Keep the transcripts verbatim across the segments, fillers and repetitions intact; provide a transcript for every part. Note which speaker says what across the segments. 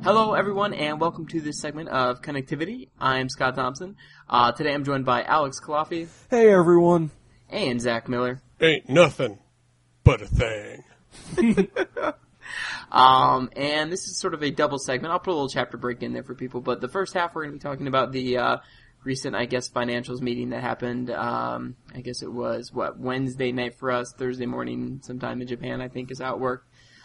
Speaker 1: Hello, everyone, and welcome to this segment of Connectivity. I'm Scott Thompson. Uh, today I'm joined by Alex Kalafi.
Speaker 2: Hey, everyone.
Speaker 1: And Zach Miller.
Speaker 3: Ain't nothing but a thing.
Speaker 1: um, and this is sort of a double segment. I'll put a little chapter break in there for people, but the first half we're going to be talking about the uh, recent, I guess, financials meeting that happened. Um, I guess it was, what, Wednesday night for us, Thursday morning sometime in Japan, I think is how it worked.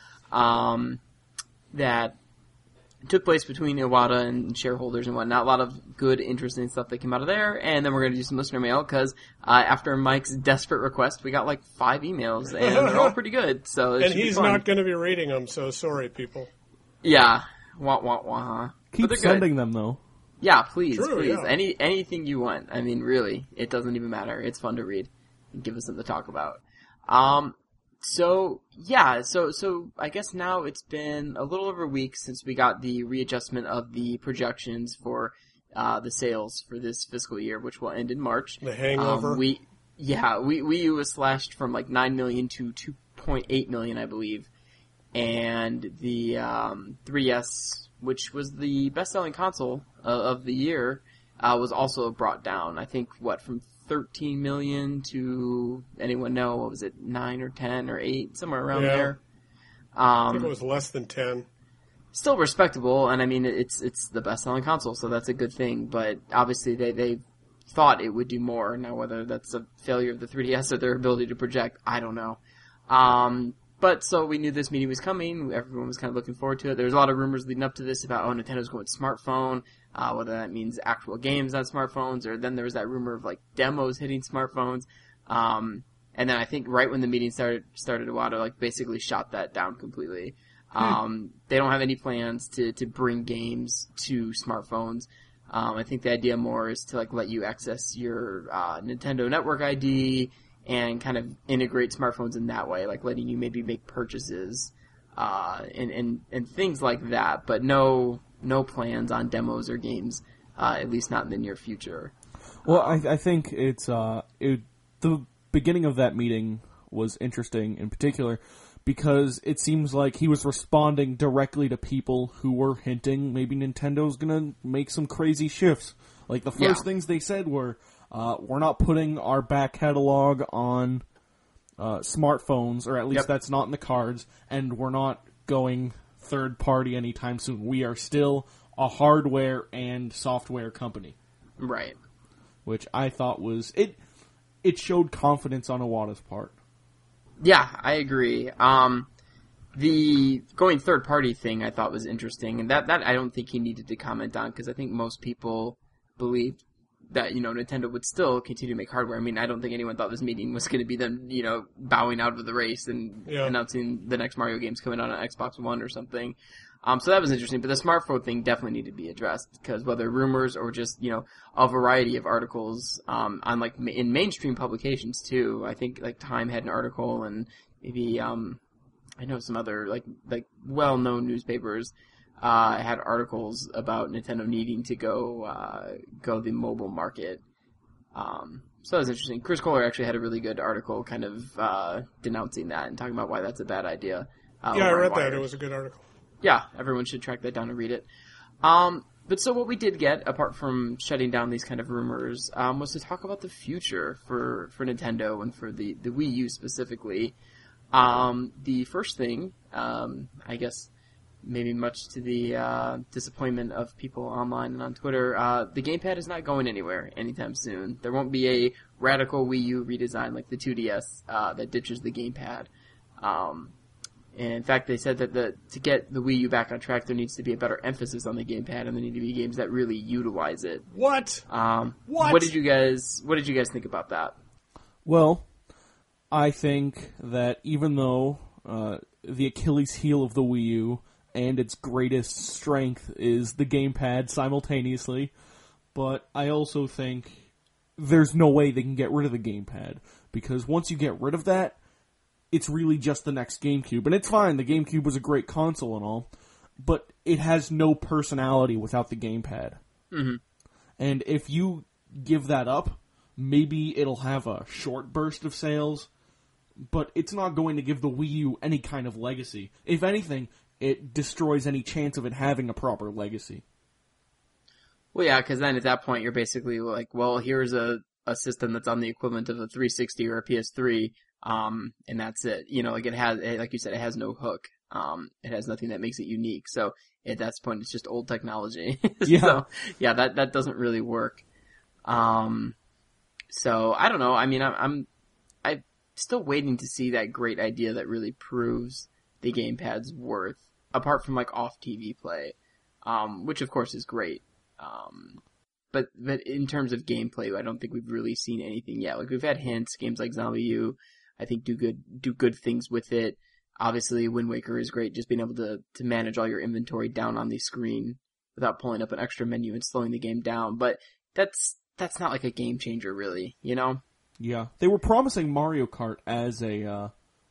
Speaker 1: Um, that took place between Iwata and shareholders and whatnot. A lot of good, interesting stuff that came out of there. And then we're going to do some listener mail because uh, after Mike's desperate request, we got like five emails, and they're all pretty good. So it
Speaker 3: And
Speaker 1: should
Speaker 3: he's
Speaker 1: be fun.
Speaker 3: not going to be reading them, so sorry, people.
Speaker 1: Yeah. Wah, wah, wah.
Speaker 2: Keep sending them, though.
Speaker 1: Yeah, please,
Speaker 3: True,
Speaker 1: please.
Speaker 3: yeah.
Speaker 1: Any Anything you want. I mean, really, it doesn't even matter. It's fun to read and give us something to talk about. Um... So, yeah, so, so I guess now it's been a little over a week since we got the readjustment of the projections for, uh, the sales for this fiscal year, which will end in March.
Speaker 3: The hangover.
Speaker 1: Um, we, yeah, we, Wii U was slashed from like nine million to two point eight million, I believe. And the, um, three D S, which was the best-selling console uh, of the year, uh, was also brought down. I think, what, from thirteen million to, anyone know, what was it, nine or ten or eight, somewhere around
Speaker 3: Yeah.
Speaker 1: there.
Speaker 3: I
Speaker 1: Um,
Speaker 3: think it was less than ten.
Speaker 1: still respectable, and I mean, it's it's the best-selling console, so that's a good thing, but obviously they, they thought it would do more. Now, whether that's a failure of the three D S or their ability to project, I don't know. Um, but, so we knew this meeting was coming, everyone was kind of looking forward to it. There was a lot of rumors leading up to this about, oh, Nintendo's going smartphone, uh, whether that means actual games on smartphones, or then there was that rumor of, like, demos hitting smartphones. Um, and then I think right when the meeting started, started Iwata, like, basically shot that down completely. Um, they don't have any plans to, to bring games to smartphones. Um, I think the idea more is to, like, let you access your, uh, Nintendo Network I D and kind of integrate smartphones in that way, like letting you maybe make purchases, uh, and, and, and things like that, but no, no plans on demos or games, uh, at least not in the near future.
Speaker 2: Well, I, I think it's, uh, it, the beginning of that meeting was interesting in particular because it seems like he was responding directly to people who were hinting maybe Nintendo's gonna make some crazy shifts. Like, the first
Speaker 1: Yeah.
Speaker 2: things they said were, uh, we're not putting our back catalog on uh, smartphones, or at least
Speaker 1: Yep.
Speaker 2: that's not in the cards, and we're not going third-party anytime soon. We are still a hardware and software company.
Speaker 1: Right.
Speaker 2: Which I thought was... It It showed confidence on Iwata's part.
Speaker 1: Yeah, I agree. Um, the going third party thing I thought was interesting, and that, that I don't think he needed to comment on, because I think most people believed that, you know, Nintendo would still continue to make hardware. I mean, I don't think anyone thought this meeting was going to be them, you know, bowing out of the race and
Speaker 3: Yeah.
Speaker 1: announcing the next Mario games coming out on Xbox One or something. Um, so that was interesting, but the smartphone thing definitely needed to be addressed, because whether rumors or just, you know, a variety of articles, um, on like, ma- in mainstream publications too. I think, like, Time had an article, and maybe, um, I know some other, like, like, well-known newspapers, uh, had articles about Nintendo needing to go, uh, go the mobile market. Um, so that was interesting. Chris Kohler actually had a really good article kind of, uh, denouncing that and talking about why that's a bad idea. Uh,
Speaker 3: Yeah, I
Speaker 1: over on
Speaker 3: read that.
Speaker 1: Wired.
Speaker 3: It was a good article.
Speaker 1: Yeah, everyone should track that down and read it. Um, but so what we did get, apart from shutting down these kind of rumors, um, was to talk about the future for, for Nintendo and for the, the Wii U specifically. Um, the first thing, um, I guess, maybe much to the uh, disappointment of people online and on Twitter, uh, the gamepad is not going anywhere anytime soon. There won't be a radical Wii U redesign like the two D S uh, that ditches the gamepad. Um, and in fact, they said that the to get the Wii U back on track, there needs to be a better emphasis on the gamepad, and there need to be games that really utilize it.
Speaker 3: What?
Speaker 1: Um,
Speaker 3: What?
Speaker 1: What did you guys What did you guys think about that?
Speaker 2: Well, I think that even though uh, the Achilles heel of the Wii U and its greatest strength is the gamepad simultaneously, but I also think there's no way they can get rid of the gamepad, because once you get rid of that, it's really just the next GameCube. And it's fine, the GameCube was a great console and all, but it has no personality without the gamepad.
Speaker 1: Mm-hmm.
Speaker 2: And if you give that up, maybe it'll have a short burst of sales, but it's not going to give the Wii U any kind of legacy. If anything, it destroys any chance of it having a proper legacy.
Speaker 1: Well, yeah, because then at that point you're basically like, well, here's a, a system that's on the equivalent of a three sixty or a P S three, um, and that's it. You know, like it has, like you said, it has no hook. Um, it has nothing that makes it unique. So at that point, it's just old technology.
Speaker 2: Yeah.
Speaker 1: So, yeah, that, that doesn't really work. Um, so I don't know. I mean, I'm, I'm, I'm still waiting to see that great idea that really proves the gamepad's worth, apart from like off T V play, um, which of course is great. Um, but, but in terms of gameplay, I don't think we've really seen anything yet. Like we've had hints, games like ZombiU, I think do good, do good things with it. Obviously, Wind Waker is great, just being able to, to manage all your inventory down on the screen without pulling up an extra menu and slowing the game down. But that's, that's not like a game changer, really, you know?
Speaker 2: Yeah. They were promising Mario Kart as a, uh,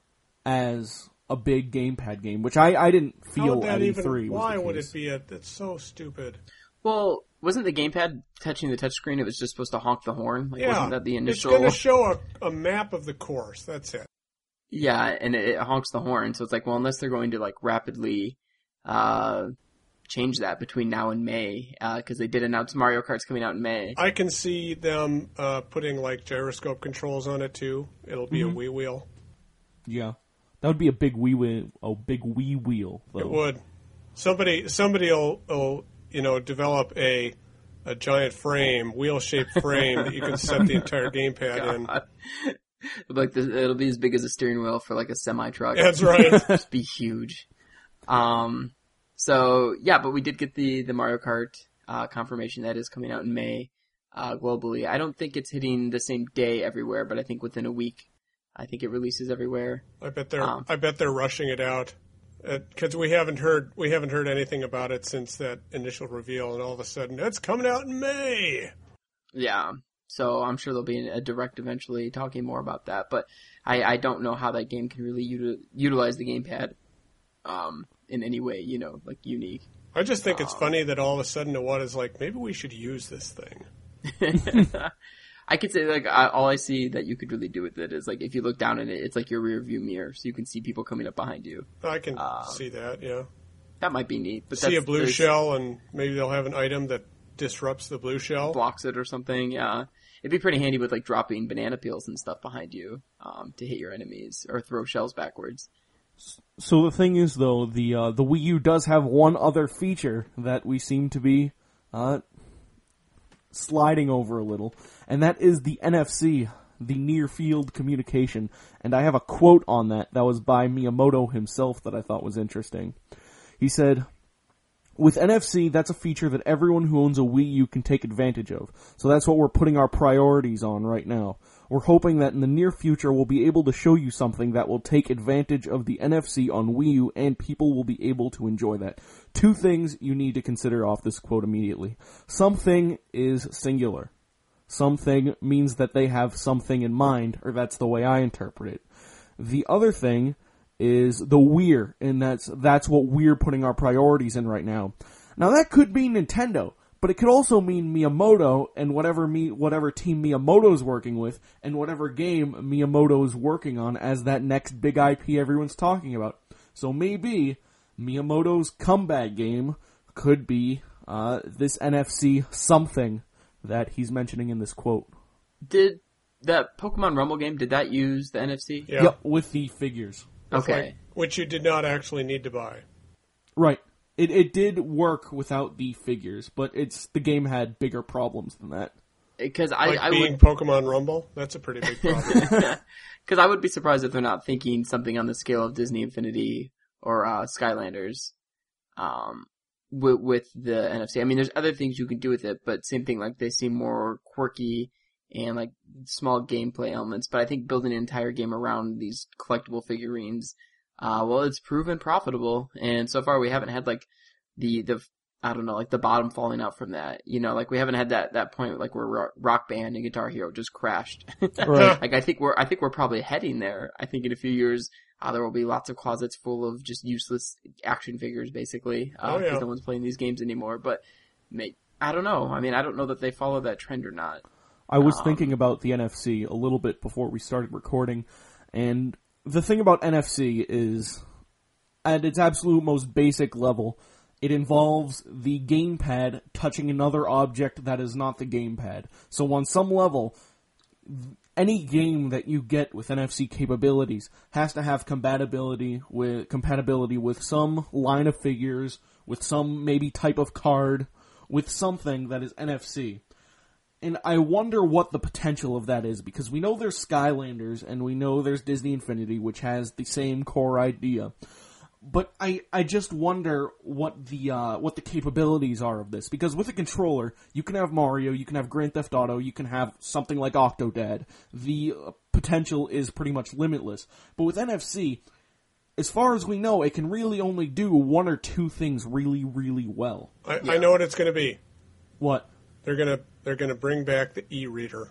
Speaker 2: as a big gamepad game, which I, I didn't
Speaker 3: How
Speaker 2: feel
Speaker 3: would
Speaker 2: at
Speaker 3: that
Speaker 2: E
Speaker 3: even,
Speaker 2: three was
Speaker 3: why
Speaker 2: the
Speaker 3: would
Speaker 2: case.
Speaker 3: it be a, that's so stupid.
Speaker 1: Well, wasn't the gamepad touching the touchscreen? It was just supposed to honk the horn? Like,
Speaker 3: Yeah,
Speaker 1: wasn't that the initial?
Speaker 3: it's going to show a, a map of the course, that's it.
Speaker 1: Yeah, and it, it honks the horn, so it's like, well, unless they're going to, like, rapidly, uh, change that between now and May, uh, cause they did announce Mario Kart's coming out in May.
Speaker 3: I can see them uh, putting like gyroscope controls on it too. It'll be
Speaker 2: Mm-hmm.
Speaker 3: a Wii wheel.
Speaker 2: Yeah. That would be a big Wii wheel, a big Wii wheel, though.
Speaker 3: It would. Somebody, somebody will, will you know, develop a a giant frame, wheel-shaped frame that you can set the entire gamepad in.
Speaker 1: God. Like the, it'll be as big as a steering wheel for like a semi truck.
Speaker 3: That's right.
Speaker 1: Just be huge. Um, so yeah, but we did get the the Mario Kart uh, confirmation that is coming out in May uh, globally. I don't think it's hitting the same day everywhere, but I think within a week, I think it releases everywhere.
Speaker 3: I bet they're,
Speaker 1: Um,
Speaker 3: I bet they're rushing it out because we haven't heard, we haven't heard anything about it since that initial reveal, and all of a sudden it's coming out in May.
Speaker 1: Yeah. So I'm sure there'll be a direct eventually talking more about that, but I, I don't know how that game can really util- utilize the gamepad um, in any way, you know, like unique.
Speaker 3: I just think it's
Speaker 1: Um,
Speaker 3: funny that all of a sudden Iwata's like, maybe we should use this thing.
Speaker 1: I could say like I, all I see that you could really do with it is like if you look down at it, it's like your rear view mirror, so you can see people coming up behind you.
Speaker 3: I can
Speaker 1: Um,
Speaker 3: see that, yeah.
Speaker 1: That might be neat. But
Speaker 3: See a
Speaker 1: that's,
Speaker 3: blue
Speaker 1: there's-
Speaker 3: shell, and maybe they'll have an item that disrupts the blue shell.
Speaker 1: blocks it or something. Yeah, it'd be pretty handy with like dropping banana peels and stuff behind you um, to hit your enemies or throw shells backwards.
Speaker 2: So the thing is, though, the uh, the Wii U does have one other feature that we seem to be uh, sliding over a little, and that is the N F C, the Near Field Communication. And I have a quote on that that was by Miyamoto himself that I thought was interesting. He said, "With N F C, that's a feature that everyone who owns a Wii U can take advantage of. So that's what we're putting our priorities on right now. We're hoping that in the near future we'll be able to show you something that will take advantage of the N F C on Wii U, and people will be able to enjoy that. Two things you need to consider off this quote immediately. Something is singular. Something means that they have something in mind, or that's the way I interpret it. The other thing is the we're, and that's that's what we're putting our priorities in right now. Now that could mean Nintendo, but it could also mean Miyamoto and whatever me whatever team Miyamoto's working with, and whatever game Miyamoto's working on as that next big I P everyone's talking about. So maybe Miyamoto's comeback game could be uh, this N F C something that he's mentioning in this quote.
Speaker 1: Did that Pokemon Rumble game, did that use the N F C?
Speaker 3: Yeah.
Speaker 2: Yep, with the figures.
Speaker 3: With,
Speaker 1: Okay.
Speaker 3: like, which you did not actually need to buy.
Speaker 2: Right. It it did work without the figures, but it's the game had bigger problems than that.
Speaker 1: Because I,
Speaker 3: Like
Speaker 1: I
Speaker 3: being
Speaker 1: would,
Speaker 3: Pokemon Rumble, that's a pretty big problem.
Speaker 1: because I would be surprised if they're not thinking something on the scale of Disney Infinity or uh, Skylanders, um, with, with the N F C. I mean, there's other things you can do with it, but same thing. Like they seem more quirky and like small gameplay elements. But I think building an entire game around these collectible figurines, uh, well, it's proven profitable, and so far we haven't had like the the I don't know, like the bottom falling out from that. You know, like we haven't had that, that point like where Ro- Rock Band and Guitar Hero just crashed.
Speaker 2: Right.
Speaker 1: Like I think we're, I think we're probably heading there. I think in a few years, uh, there will be lots of closets full of just useless action figures, basically. Uh,
Speaker 3: Oh, yeah.
Speaker 1: 'cause no one's playing these games anymore. But may, I don't know. I mean, I don't know that they follow that trend or not.
Speaker 2: I was
Speaker 1: Um,
Speaker 2: thinking about the N F C a little bit before we started recording, and the thing about N F C is at its absolute most basic level, it involves the gamepad touching another object that is not the gamepad. So on some level, any game that you get with N F C capabilities has to have compatibility with compatibility with some line of figures, with some maybe type of card, with something that is N F C. And I wonder what the potential of that is, because we know there's Skylanders, and we know there's Disney Infinity, which has the same core idea. But I, I just wonder what the uh, what the capabilities are of this, because with a controller, you can have Mario, you can have Grand Theft Auto, you can have something like Octodad. The uh, potential is pretty much limitless. But with N F C, as far as we know, it can really only do one or two things really, really well.
Speaker 3: I,
Speaker 1: Yeah.
Speaker 3: I know what it's going to be.
Speaker 2: What?
Speaker 3: They're going to they're going to bring back the e-reader.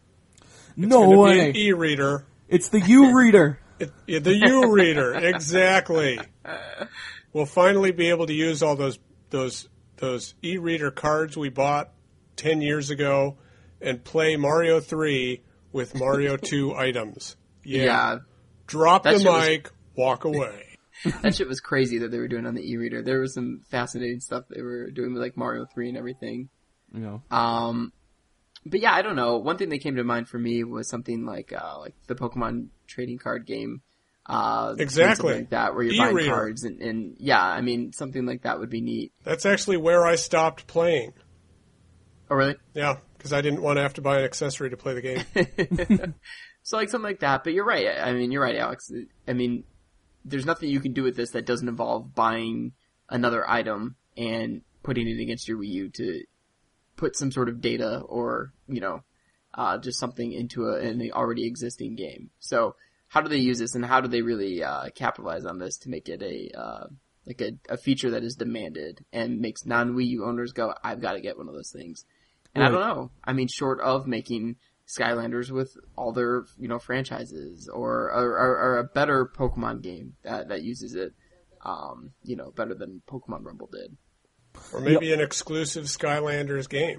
Speaker 2: No
Speaker 3: It's gonna
Speaker 2: way!
Speaker 3: be an e-reader.
Speaker 2: It's the U-Reader!
Speaker 3: It, yeah, the U-reader, exactly. We'll finally be able to use all those those those e-reader cards we bought ten years ago and play Mario three with Mario two items. Yeah.
Speaker 1: Yeah.
Speaker 3: Drop
Speaker 1: That
Speaker 3: the
Speaker 1: shit was-
Speaker 3: mic, walk away.
Speaker 1: That shit was crazy that they were doing on the e-reader. There was some fascinating stuff they were doing with like Mario three and everything.
Speaker 2: You know.
Speaker 1: Um, but yeah, I don't know. One thing that came to mind for me was something like uh, like the Pokemon trading card game. Uh,
Speaker 3: Exactly.
Speaker 1: something like that, where you're buying
Speaker 3: E-reader.
Speaker 1: cards, and, and yeah, I mean, something like that would be neat.
Speaker 3: That's actually where I stopped playing.
Speaker 1: Oh, really?
Speaker 3: Yeah, because I didn't want to have to buy an accessory to play the game.
Speaker 1: So like something like that. But you're right. I mean, you're right, Alex. I mean, there's nothing you can do with this that doesn't involve buying another item and putting it against your Wii U to put some sort of data or, you know, uh, just something into a, an already existing game. So how do they use this, and how do they really uh, capitalize on this to make it a uh, like a, a feature that is demanded and makes non-Wii U owners go, I've got to get one of those things. And
Speaker 2: Right.
Speaker 1: I don't know. I mean, short of making Skylanders with all their, you know, franchises, or or, or, or a better Pokemon game that that uses it, um, you know, better than Pokemon Rumble did.
Speaker 3: Or maybe an exclusive Skylanders game.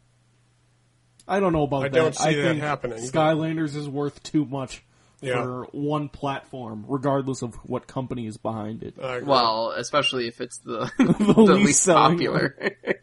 Speaker 2: I don't know about
Speaker 3: I
Speaker 2: that.
Speaker 3: don't see
Speaker 2: I
Speaker 3: that
Speaker 2: think
Speaker 3: happening.
Speaker 2: Skylanders is worth too much
Speaker 3: Yeah.
Speaker 2: for one platform, regardless of what company is behind it.
Speaker 3: I agree.
Speaker 1: Well, especially if it's the
Speaker 2: The
Speaker 1: the
Speaker 2: least
Speaker 1: least
Speaker 2: selling
Speaker 1: popular.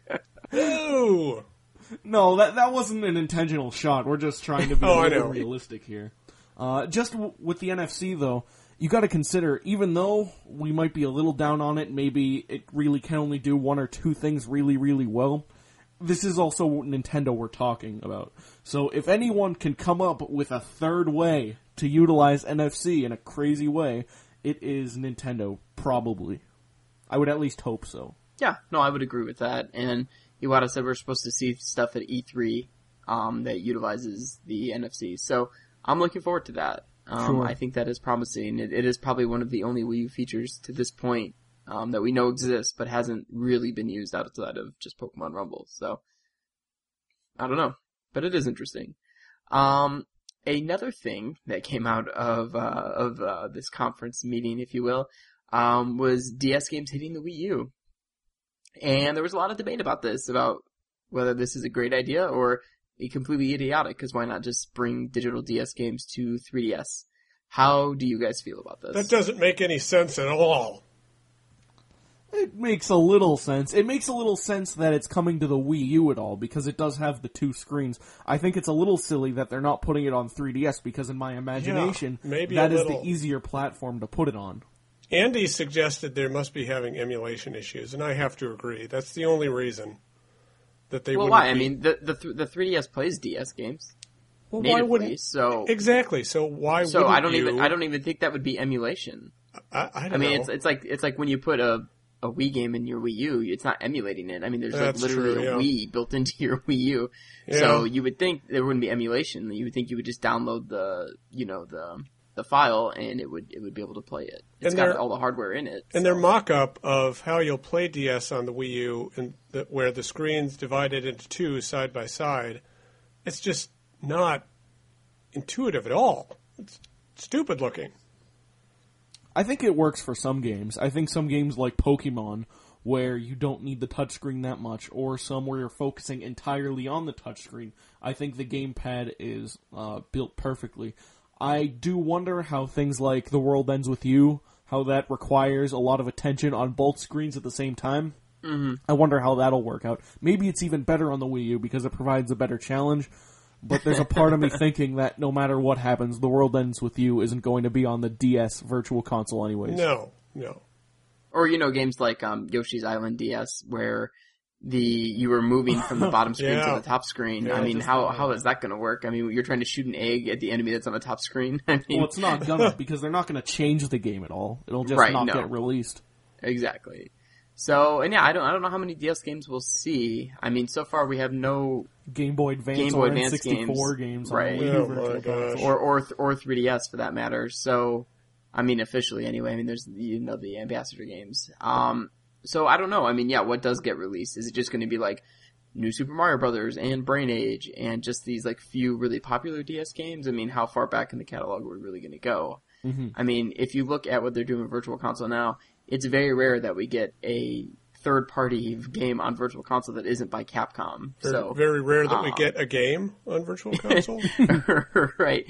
Speaker 3: Ooh.
Speaker 2: No, that that wasn't an intentional shot. We're just trying to be
Speaker 3: Oh,
Speaker 2: a
Speaker 3: I
Speaker 2: little
Speaker 3: know.
Speaker 2: realistic here. Uh, just w- with the N F C, though, you got to consider, even though we might be a little down on it, maybe it really can only do one or two things really, really well. This is also Nintendo we're talking about. So if anyone can come up with a third way to utilize N F C in a crazy way, it is Nintendo, probably. I would at least hope so.
Speaker 1: Yeah, no, I would agree with that. And Iwata said we're supposed to see stuff at E three um, that utilizes the N F C. So I'm looking forward to that. Um,
Speaker 2: Sure.
Speaker 1: I think that is promising. It, it is probably one of the only Wii U features to this point um, that we know exists, but hasn't really been used outside of just Pokemon Rumble. So I don't know, but it is interesting. Um, another thing that came out of uh, of uh, this conference meeting, if you will, um, was D S games hitting the Wii U. And there was a lot of debate about this, about whether this is a great idea or a completely idiotic, because why not just bring digital D S games to three D S? How do you guys feel about this?
Speaker 3: That doesn't make any sense at all.
Speaker 2: It makes a little sense. It makes a little sense that it's coming to the Wii U at all, because it does have the two screens. I think it's a little silly that they're not putting it on three D S, because in my imagination,
Speaker 3: maybe
Speaker 2: that
Speaker 3: a
Speaker 2: is the
Speaker 3: little.
Speaker 2: easier platform to put it on.
Speaker 3: Andy suggested there must be having emulation issues, and I have to agree. That's the only reason that they
Speaker 1: well,
Speaker 3: wouldn't
Speaker 1: why? I
Speaker 3: be-
Speaker 1: mean, the the th- the three D S plays D S games
Speaker 3: well, why
Speaker 1: natively,
Speaker 3: wouldn't
Speaker 1: so
Speaker 3: exactly? So why
Speaker 1: so
Speaker 3: wouldn't
Speaker 1: I don't
Speaker 3: you?
Speaker 1: even I don't even think that would be emulation.
Speaker 3: I, I don't
Speaker 1: I mean,
Speaker 3: know.
Speaker 1: it's it's like it's like when you put a a Wii game in your Wii U, it's not emulating it. I mean, there's
Speaker 3: That's
Speaker 1: like literally
Speaker 3: true,
Speaker 1: a
Speaker 3: yeah.
Speaker 1: Wii built into your Wii U.
Speaker 3: Yeah.
Speaker 1: So you would think there wouldn't be emulation. You would think you would just download the, you know, the the file and it would it would be able to play it. It's
Speaker 3: And
Speaker 1: got
Speaker 3: there-
Speaker 1: all the hardware in it.
Speaker 3: And
Speaker 1: so.
Speaker 3: their mock-up of how you'll play D S on the Wii U, and the, where the screen's divided into two side by side, it's just not intuitive at all. It's stupid looking.
Speaker 2: I think it works for some games. I think some games like Pokemon, where you don't need the touchscreen that much, or some where you're focusing entirely on the touchscreen, I think the gamepad is uh, built perfectly. I do wonder how things like The World Ends With You, how that requires a lot of attention on both screens at the same time.
Speaker 1: Mm-hmm.
Speaker 2: I wonder how that'll work out. Maybe it's even better on the Wii U because it provides a better challenge. But there's a part of me thinking that no matter what happens, The World Ends With You isn't going to be on the D S Virtual Console anyways.
Speaker 3: No, no.
Speaker 1: Or, you know, games like um, Yoshi's Island D S, where the you were moving from the bottom screen
Speaker 3: Yeah.
Speaker 1: to the top screen.
Speaker 3: Yeah,
Speaker 1: I mean,
Speaker 2: just-
Speaker 1: how how is that going to work? I mean, you're trying to shoot an egg at the enemy that's on the top screen. I mean,
Speaker 2: Well, it's not gonna, because they're not going to change the game at all. It'll just
Speaker 1: Right,
Speaker 2: not
Speaker 1: no.
Speaker 2: get released.
Speaker 1: exactly. So, and yeah, I don't I don't know how many D S games we'll see. I mean, so far we have no
Speaker 2: Game Boy Advance
Speaker 1: Game Boy
Speaker 2: or
Speaker 1: Advance
Speaker 2: N sixty-four
Speaker 1: games,
Speaker 2: games,
Speaker 1: right.
Speaker 2: on the Wii U
Speaker 3: Oh my
Speaker 2: Virtual
Speaker 3: gosh.
Speaker 2: Console.
Speaker 1: or or or three D S for that matter. So, I mean, officially anyway. I mean, there's you know the Ambassador games. Um, so I don't know. I mean, yeah, what does get released? Is it just going to be like New Super Mario Brothers and Brain Age and just these like few really popular D S games? I mean, how far back in the catalog are we really going to go?
Speaker 2: Mm-hmm.
Speaker 1: I mean, if you look at what they're doing with Virtual Console now, it's very rare that we get a third-party game on Virtual Console that isn't by Capcom.
Speaker 3: Very,
Speaker 1: So
Speaker 3: very rare that we
Speaker 1: um,
Speaker 3: get a game on Virtual Console.
Speaker 1: right.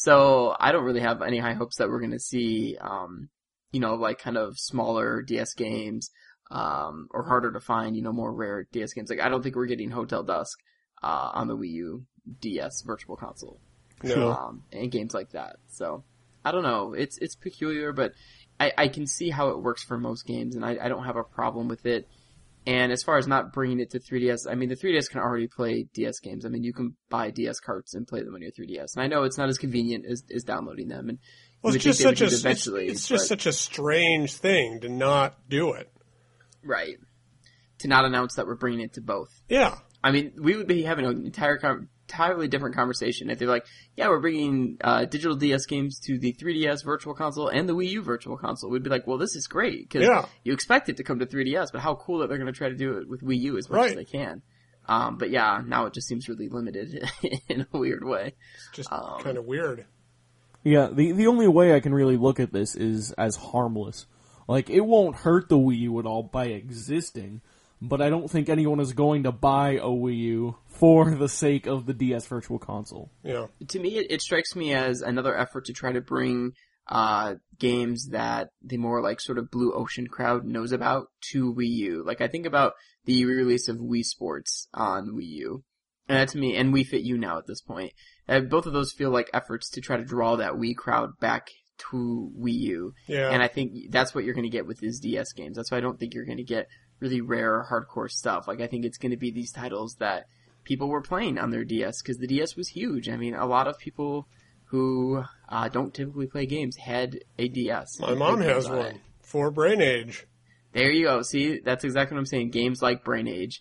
Speaker 1: So I don't really have any high hopes that we're going to see, um, you know, like kind of smaller D S games, um, or harder to find, you know, more rare D S games. Like I don't think we're getting Hotel Dusk, uh, on the Wii U D S Virtual Console,
Speaker 3: No.
Speaker 1: um, and games like that. So I don't know. It's, it's peculiar, but I, I can see how it works for most games and I, I don't have a problem with it. And as far as not bringing it to three D S, I mean, the three D S can already play D S games. I mean, you can buy D S carts and play them on your three D S. And I know it's not as convenient as, as downloading them. And
Speaker 3: Well,
Speaker 1: you
Speaker 3: it's
Speaker 1: would
Speaker 3: just
Speaker 1: think
Speaker 3: such
Speaker 1: they
Speaker 3: a
Speaker 1: would do
Speaker 3: it's,
Speaker 1: eventually.
Speaker 3: it's just
Speaker 1: but-
Speaker 3: such a strange thing to not do it.
Speaker 1: right. To not announce that we're bringing it to both.
Speaker 3: Yeah.
Speaker 1: I mean, we would be having an entire com- entirely different conversation if they're like, yeah, we're bringing uh, digital D S games to the three D S Virtual Console and the Wii U Virtual Console. We'd be like, well, this is great because
Speaker 3: Yeah.
Speaker 1: you expect it to come to three D S, but how cool that they're going to try to do it with Wii U as much as
Speaker 3: Right.
Speaker 1: they can. Um, but yeah, now it just seems really limited in a weird way.
Speaker 3: It's just
Speaker 1: Um,
Speaker 3: kind of weird.
Speaker 2: Yeah, the the only way I can really look at this is as harmless. Like, it won't hurt the Wii U at all by existing, but I don't think anyone is going to buy a Wii U for the sake of the D S Virtual Console.
Speaker 3: Yeah.
Speaker 1: To me, it, it strikes me as another effort to try to bring uh, games that the more like sort of Blue Ocean crowd knows about to Wii U. Like I think about the re-release of Wii Sports on Wii U, and that to me, and Wii Fit U now at this point. Uh, both of those feel like efforts to try to draw that Wii crowd back to Wii U.
Speaker 3: Yeah.
Speaker 1: And I think that's what you're going to get with these D S games. That's why I don't think you're going to get really rare hardcore stuff. Like I think it's going to be these titles that people were playing on their D S because the D S was huge. I mean, a lot of people who uh, don't typically play games had a D S.
Speaker 3: My
Speaker 1: and
Speaker 3: mom
Speaker 1: played games
Speaker 3: has
Speaker 1: on
Speaker 3: one
Speaker 1: it.
Speaker 3: for Brain Age.
Speaker 1: There you go. See, that's exactly what I'm saying. Games like Brain Age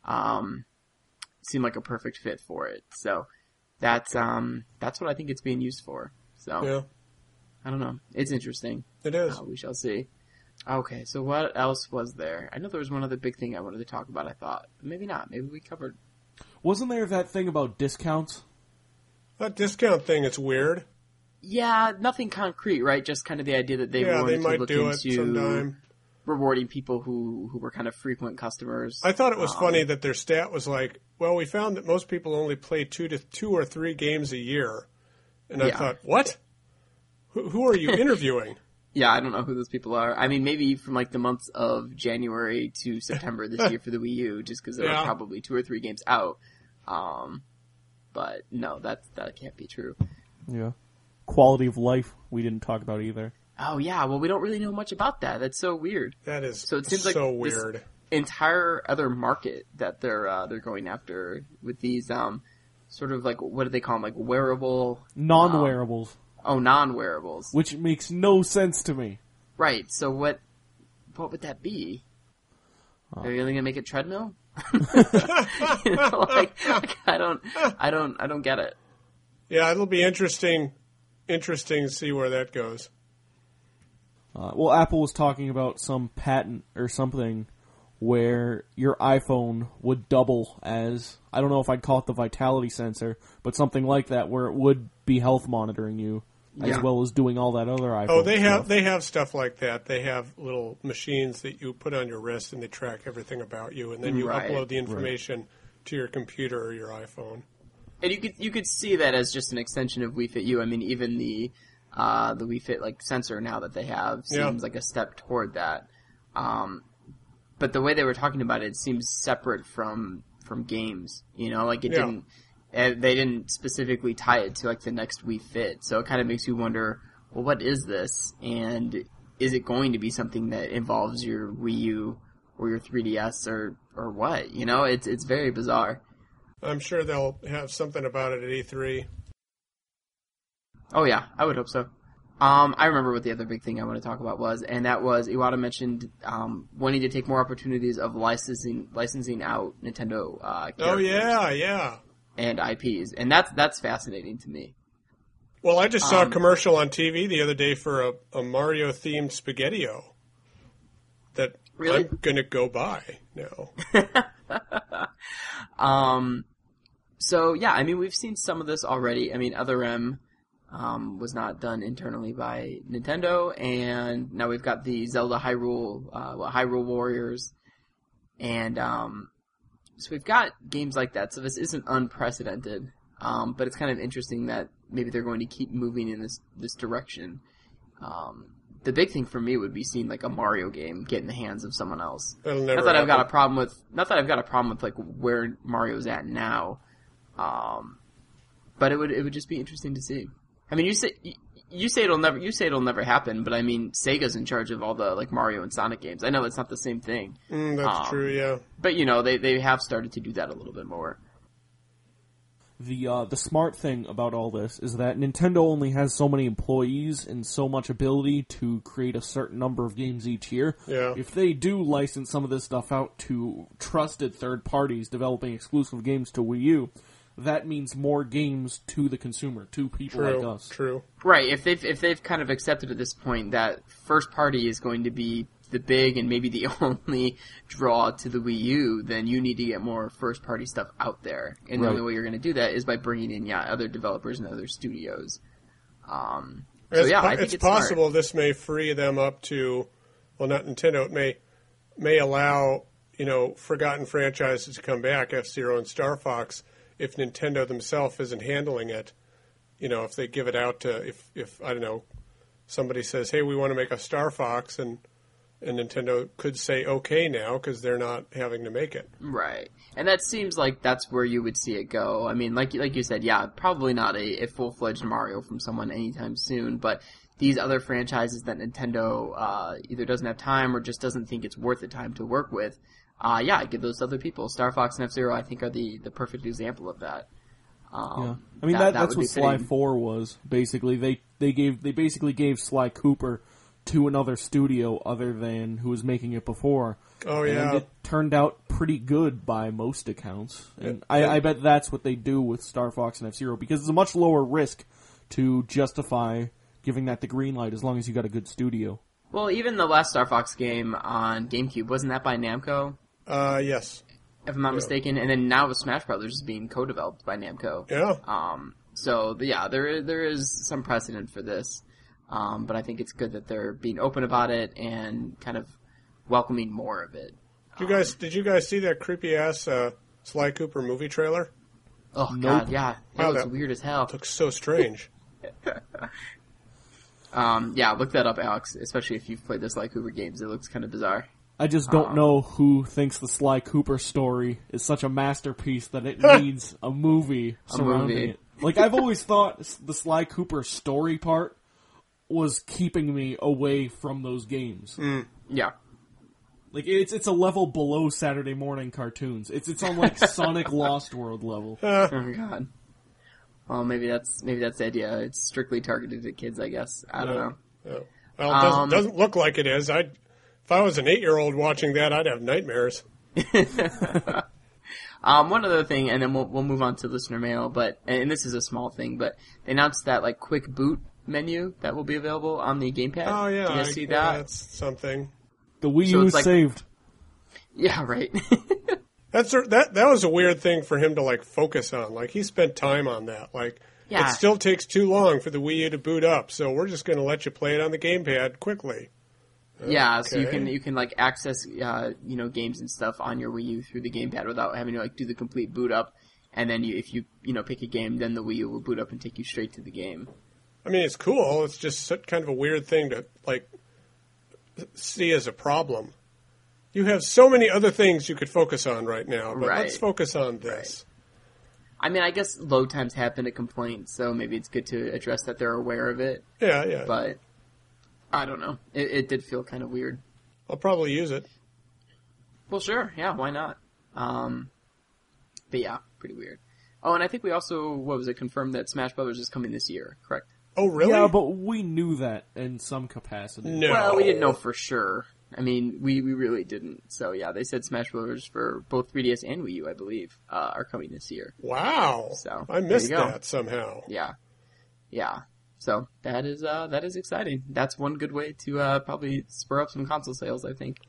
Speaker 1: um, seem like a perfect fit for it. So that's um, that's what I think it's being used for. So
Speaker 3: Yeah,
Speaker 1: I don't know. It's interesting.
Speaker 3: it is.
Speaker 1: Uh, we shall see. Okay, so what else was there? I know there was one other big thing I wanted to talk about, I thought. Maybe not. Maybe we covered...
Speaker 2: Wasn't there that thing about discounts?
Speaker 3: That discount thing is weird.
Speaker 1: Yeah, nothing concrete, right? Just kind of the idea that they
Speaker 3: yeah,
Speaker 1: wanted
Speaker 3: they
Speaker 1: to
Speaker 3: might
Speaker 1: look
Speaker 3: do it
Speaker 1: into
Speaker 3: sometime.
Speaker 1: rewarding people who, who were kind of frequent customers.
Speaker 3: I thought it was
Speaker 1: Um,
Speaker 3: funny that their stat was like, well, we found that most people only play two to two or three games a year. And I
Speaker 1: Yeah.
Speaker 3: thought, what? Who, who are you interviewing?
Speaker 1: Yeah, I don't know who those people are. I mean, maybe from like the months of January to September this year for the Wii U, just because there
Speaker 3: Yeah.
Speaker 1: are probably two or three games out. Um, but no, that that can't be true.
Speaker 2: Yeah. Quality of life, we didn't talk about either.
Speaker 1: Oh yeah, well we don't really know much about that. That's so weird.
Speaker 3: That is
Speaker 1: So it seems like
Speaker 3: so
Speaker 1: this-
Speaker 3: weird.
Speaker 1: Entire other market that they're uh, they're going after with these um sort of like what do they call them, like wearable
Speaker 2: Non-wearables,
Speaker 1: oh non-wearables,
Speaker 2: which makes no sense to me.
Speaker 1: right? So what what would that be?
Speaker 2: Oh.
Speaker 1: Are you only gonna make it treadmill? you know, like, like I don't I don't I don't get it.
Speaker 3: Yeah, it'll be interesting, interesting to see where that goes.
Speaker 2: Uh, well, Apple was talking about some patent or something where your iPhone would double as, I don't know if I'd call it the vitality sensor, but something like that, where it would be health monitoring you as
Speaker 1: Yeah.
Speaker 2: well as doing all that other iPhone
Speaker 3: Oh, they have
Speaker 2: stuff.
Speaker 3: they have stuff like that. They have little machines that you put on your wrist and they track everything about you, and then you
Speaker 1: Right.
Speaker 3: upload the information to your computer or your iPhone.
Speaker 1: And you could you could see that as just an extension of Wii Fit U. I mean, even the Uh, the Wii Fit like sensor now that they have seems
Speaker 3: Yeah.
Speaker 1: like a step toward that. Um, but the way they were talking about it, it seems separate from from games. You know, like it
Speaker 3: Yeah.
Speaker 1: didn't. Uh, they didn't specifically tie it to like the next Wii Fit, so it kind of makes you wonder, well, what is this, and is it going to be something that involves your Wii U or your three D S or or what? You know, it's it's very bizarre.
Speaker 3: I'm sure they'll have something about it at E three.
Speaker 1: Oh yeah, I would hope so. Um, I remember what the other big thing I want to talk about was, and that was Iwata mentioned um, wanting to take more opportunities of licensing licensing out Nintendo uh, characters
Speaker 3: Oh yeah, yeah.
Speaker 1: and I Ps, and that's that's fascinating to me.
Speaker 3: Well, I just saw
Speaker 1: Um,
Speaker 3: a commercial on T V the other day for a, a Mario-themed SpaghettiO that
Speaker 1: Really?
Speaker 3: I'm going to go buy now.
Speaker 1: Um, so yeah, I mean, we've seen some of this already. I mean, Other M um, was not done internally by Nintendo, and now we've got the Zelda Hyrule, uh, well, Hyrule Warriors, and um, so we've got games like that. So this isn't unprecedented, um, but it's kind of interesting that maybe they're going to keep moving in this this direction. Um, the big thing for me would be seeing like a Mario game get in the hands of someone else.
Speaker 3: That'll never
Speaker 1: Not that I've got a
Speaker 3: happen.
Speaker 1: problem with, not that I've got a problem with like where Mario's at now, um, but it would it would just be interesting to see. I mean, you say you, you say it'll never you say it'll never happen, but I mean, Sega's in charge of all the like Mario and Sonic games. I know it's not the same thing,
Speaker 3: Mm, that's
Speaker 1: Um,
Speaker 3: true, yeah.
Speaker 1: but you know they they have started to do that a little bit more.
Speaker 2: The uh, the smart thing about all this is that Nintendo only has so many employees and so much ability to create a certain number of games each year.
Speaker 3: Yeah.
Speaker 2: If they do license some of this stuff out to trusted third parties developing exclusive games to Wii U, that means more games to the consumer, to people
Speaker 3: True,
Speaker 2: like us.
Speaker 3: true.
Speaker 1: Right. If they've if they've kind of accepted at this point that first party is going to be the big and maybe the only draw to the Wii U, then you need to get more first party stuff out there. And the
Speaker 2: Right.
Speaker 1: only way you're going to do that is by bringing in yeah other developers and other studios. Um, so
Speaker 3: It's,
Speaker 1: yeah,
Speaker 3: po-
Speaker 1: I think
Speaker 3: it's
Speaker 1: it's
Speaker 3: possible
Speaker 1: smart.
Speaker 3: this may free them up to, well, not Nintendo. It may may allow you know forgotten franchises to come back, F-Zero and Star Fox, if Nintendo themselves isn't handling it. You know, if they give it out to if if I don't know, somebody says, hey, we want to make a Star Fox, and and Nintendo could say okay now because they're not having to make it.
Speaker 1: Right. And that seems like that's where you would see it go. I mean, like like you said, yeah, probably not a, a full-fledged Mario from someone anytime soon, but these other franchises that Nintendo uh, either doesn't have time or just doesn't think it's worth the time to work with, uh, yeah, give those other people. Star Fox and F-Zero, I think, are the, the perfect example of that. Um,
Speaker 2: Yeah. I mean, that,
Speaker 1: that,
Speaker 2: that's
Speaker 1: would be
Speaker 2: what Sly
Speaker 1: fitting.
Speaker 2: four was, basically. They they gave they basically gave Sly Cooper to another studio other than who was making it before.
Speaker 3: Oh
Speaker 2: And
Speaker 3: yeah,
Speaker 2: it turned out pretty good by most accounts. And
Speaker 3: Yeah.
Speaker 2: I, I bet that's what they do with Star Fox and F-Zero, because it's a much lower risk to justify giving that the green light as long as you got a good studio.
Speaker 1: Well, even the last Star Fox game on GameCube, wasn't that by Namco,
Speaker 3: uh, yes,
Speaker 1: if I'm not
Speaker 3: Yeah.
Speaker 1: mistaken? And then now with Smash Brothers is being co-developed by Namco.
Speaker 3: yeah.
Speaker 1: Um, so yeah, there is, there is some precedent for this, um, but I think it's good that they're being open about it and kind of welcoming more of it.
Speaker 3: Did you guys did you guys see that creepy ass uh, Sly Cooper movie trailer?
Speaker 1: Oh
Speaker 2: Nope.
Speaker 1: god, yeah, it
Speaker 3: Wow,
Speaker 1: looks
Speaker 3: that-
Speaker 1: weird as hell.
Speaker 3: Looks so strange.
Speaker 1: Um, yeah, look that up, Alex. Especially if you've played the Sly Cooper games, it looks kind of bizarre.
Speaker 2: I just don't
Speaker 1: Um,
Speaker 2: know who thinks the Sly Cooper story is such a masterpiece that it needs a movie surrounding
Speaker 1: movie.
Speaker 2: it. Like, I've always thought the Sly Cooper story part was keeping me away from those games.
Speaker 1: Yeah.
Speaker 2: Like, it's it's a level below Saturday morning cartoons. It's it's on, like, Sonic Lost World level.
Speaker 1: Oh god. Well, maybe that's maybe that's the idea. It's strictly targeted at kids, I guess. I don't know.
Speaker 3: Yeah. Well, it doesn't,
Speaker 1: Um,
Speaker 3: doesn't look like it is. I, if I was an eight-year-old watching that, I'd have nightmares.
Speaker 1: Um, one other thing, and then we'll we'll move on to listener mail. But and this is a small thing, but they announced that like quick boot menu that will be available on the gamepad.
Speaker 3: Oh yeah,
Speaker 1: Did you guys
Speaker 3: I-
Speaker 1: see
Speaker 3: yeah,
Speaker 1: that?
Speaker 3: that's something.
Speaker 2: The Wii
Speaker 1: So
Speaker 2: U
Speaker 1: it's like-
Speaker 2: saved.
Speaker 1: Yeah, right.
Speaker 3: That's a- that that was a weird thing for him to like focus on. Like he spent time on that. Like
Speaker 1: Yeah.
Speaker 3: it still takes too long for the Wii U to boot up, so we're just going to let you play it on the gamepad quickly.
Speaker 1: Yeah, so you
Speaker 3: Okay.
Speaker 1: can you can like access uh, you know games and stuff on your Wii U through the gamepad without having to like do the complete boot up. And then you, if you you know pick a game, then the Wii U will boot up and take you straight to the game.
Speaker 3: I mean, it's cool. It's just such kind of a weird thing to, like, see as a problem. You have so many other things you could focus on right now, but
Speaker 1: Right.
Speaker 3: let's focus on this.
Speaker 1: I mean, I guess load times have been a complaint, so maybe it's good to address that they're aware of it.
Speaker 3: Yeah, yeah.
Speaker 1: But I don't know. It, it did feel kind of weird.
Speaker 3: I'll probably use it.
Speaker 1: Well, sure. Yeah, why not? Um, but yeah, pretty weird. Oh, and I think we also, what was it, confirmed that Smash Brothers is coming this year, correct?
Speaker 3: Oh, really?
Speaker 2: Yeah, but we knew that in some capacity.
Speaker 3: No.
Speaker 1: Well, we didn't know for sure. I mean, we, we really didn't. So yeah, they said Smash Brothers for both three D S and Wii U, I believe, uh, are coming this year.
Speaker 3: Wow.
Speaker 1: So,
Speaker 3: I
Speaker 1: there
Speaker 3: missed
Speaker 1: you go.
Speaker 3: that somehow.
Speaker 1: Yeah. Yeah. So that is, uh, that is exciting. That's one good way to, uh, probably spur up some console sales, I think.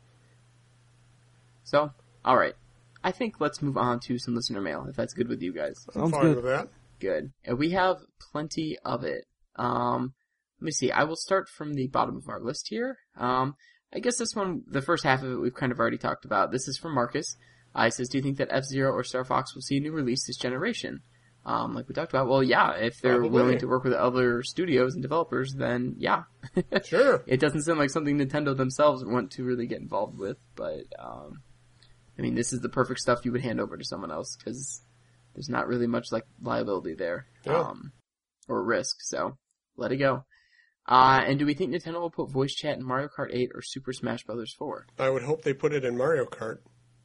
Speaker 1: So, alright. I think let's move on to some listener mail, if that's good with you guys.
Speaker 3: I'm
Speaker 2: Sounds
Speaker 3: fine
Speaker 2: good.
Speaker 3: with that.
Speaker 1: Good. And we have plenty of it. Um, let me see. I will start from the bottom of our list here. Um, I guess this one, the first half of it, we've kind of already talked about. This is from Marcus. Uh, he says, do you think that F-Zero or Star Fox will see a new release this generation? Um, like we talked about. Well, yeah, if they're
Speaker 3: Probably.
Speaker 1: willing to work with other studios and developers, then yeah.
Speaker 3: Sure.
Speaker 1: It doesn't sound like something Nintendo themselves want to really get involved with, but, um, I mean, this is the perfect stuff you would hand over to someone else, because there's not really much, like, liability there.
Speaker 3: Yeah.
Speaker 1: Um, or risk, so let it go. Uh, and do we think Nintendo will put voice chat in Mario Kart eight or Super Smash Bros. four?
Speaker 3: I would hope they put it in Mario Kart.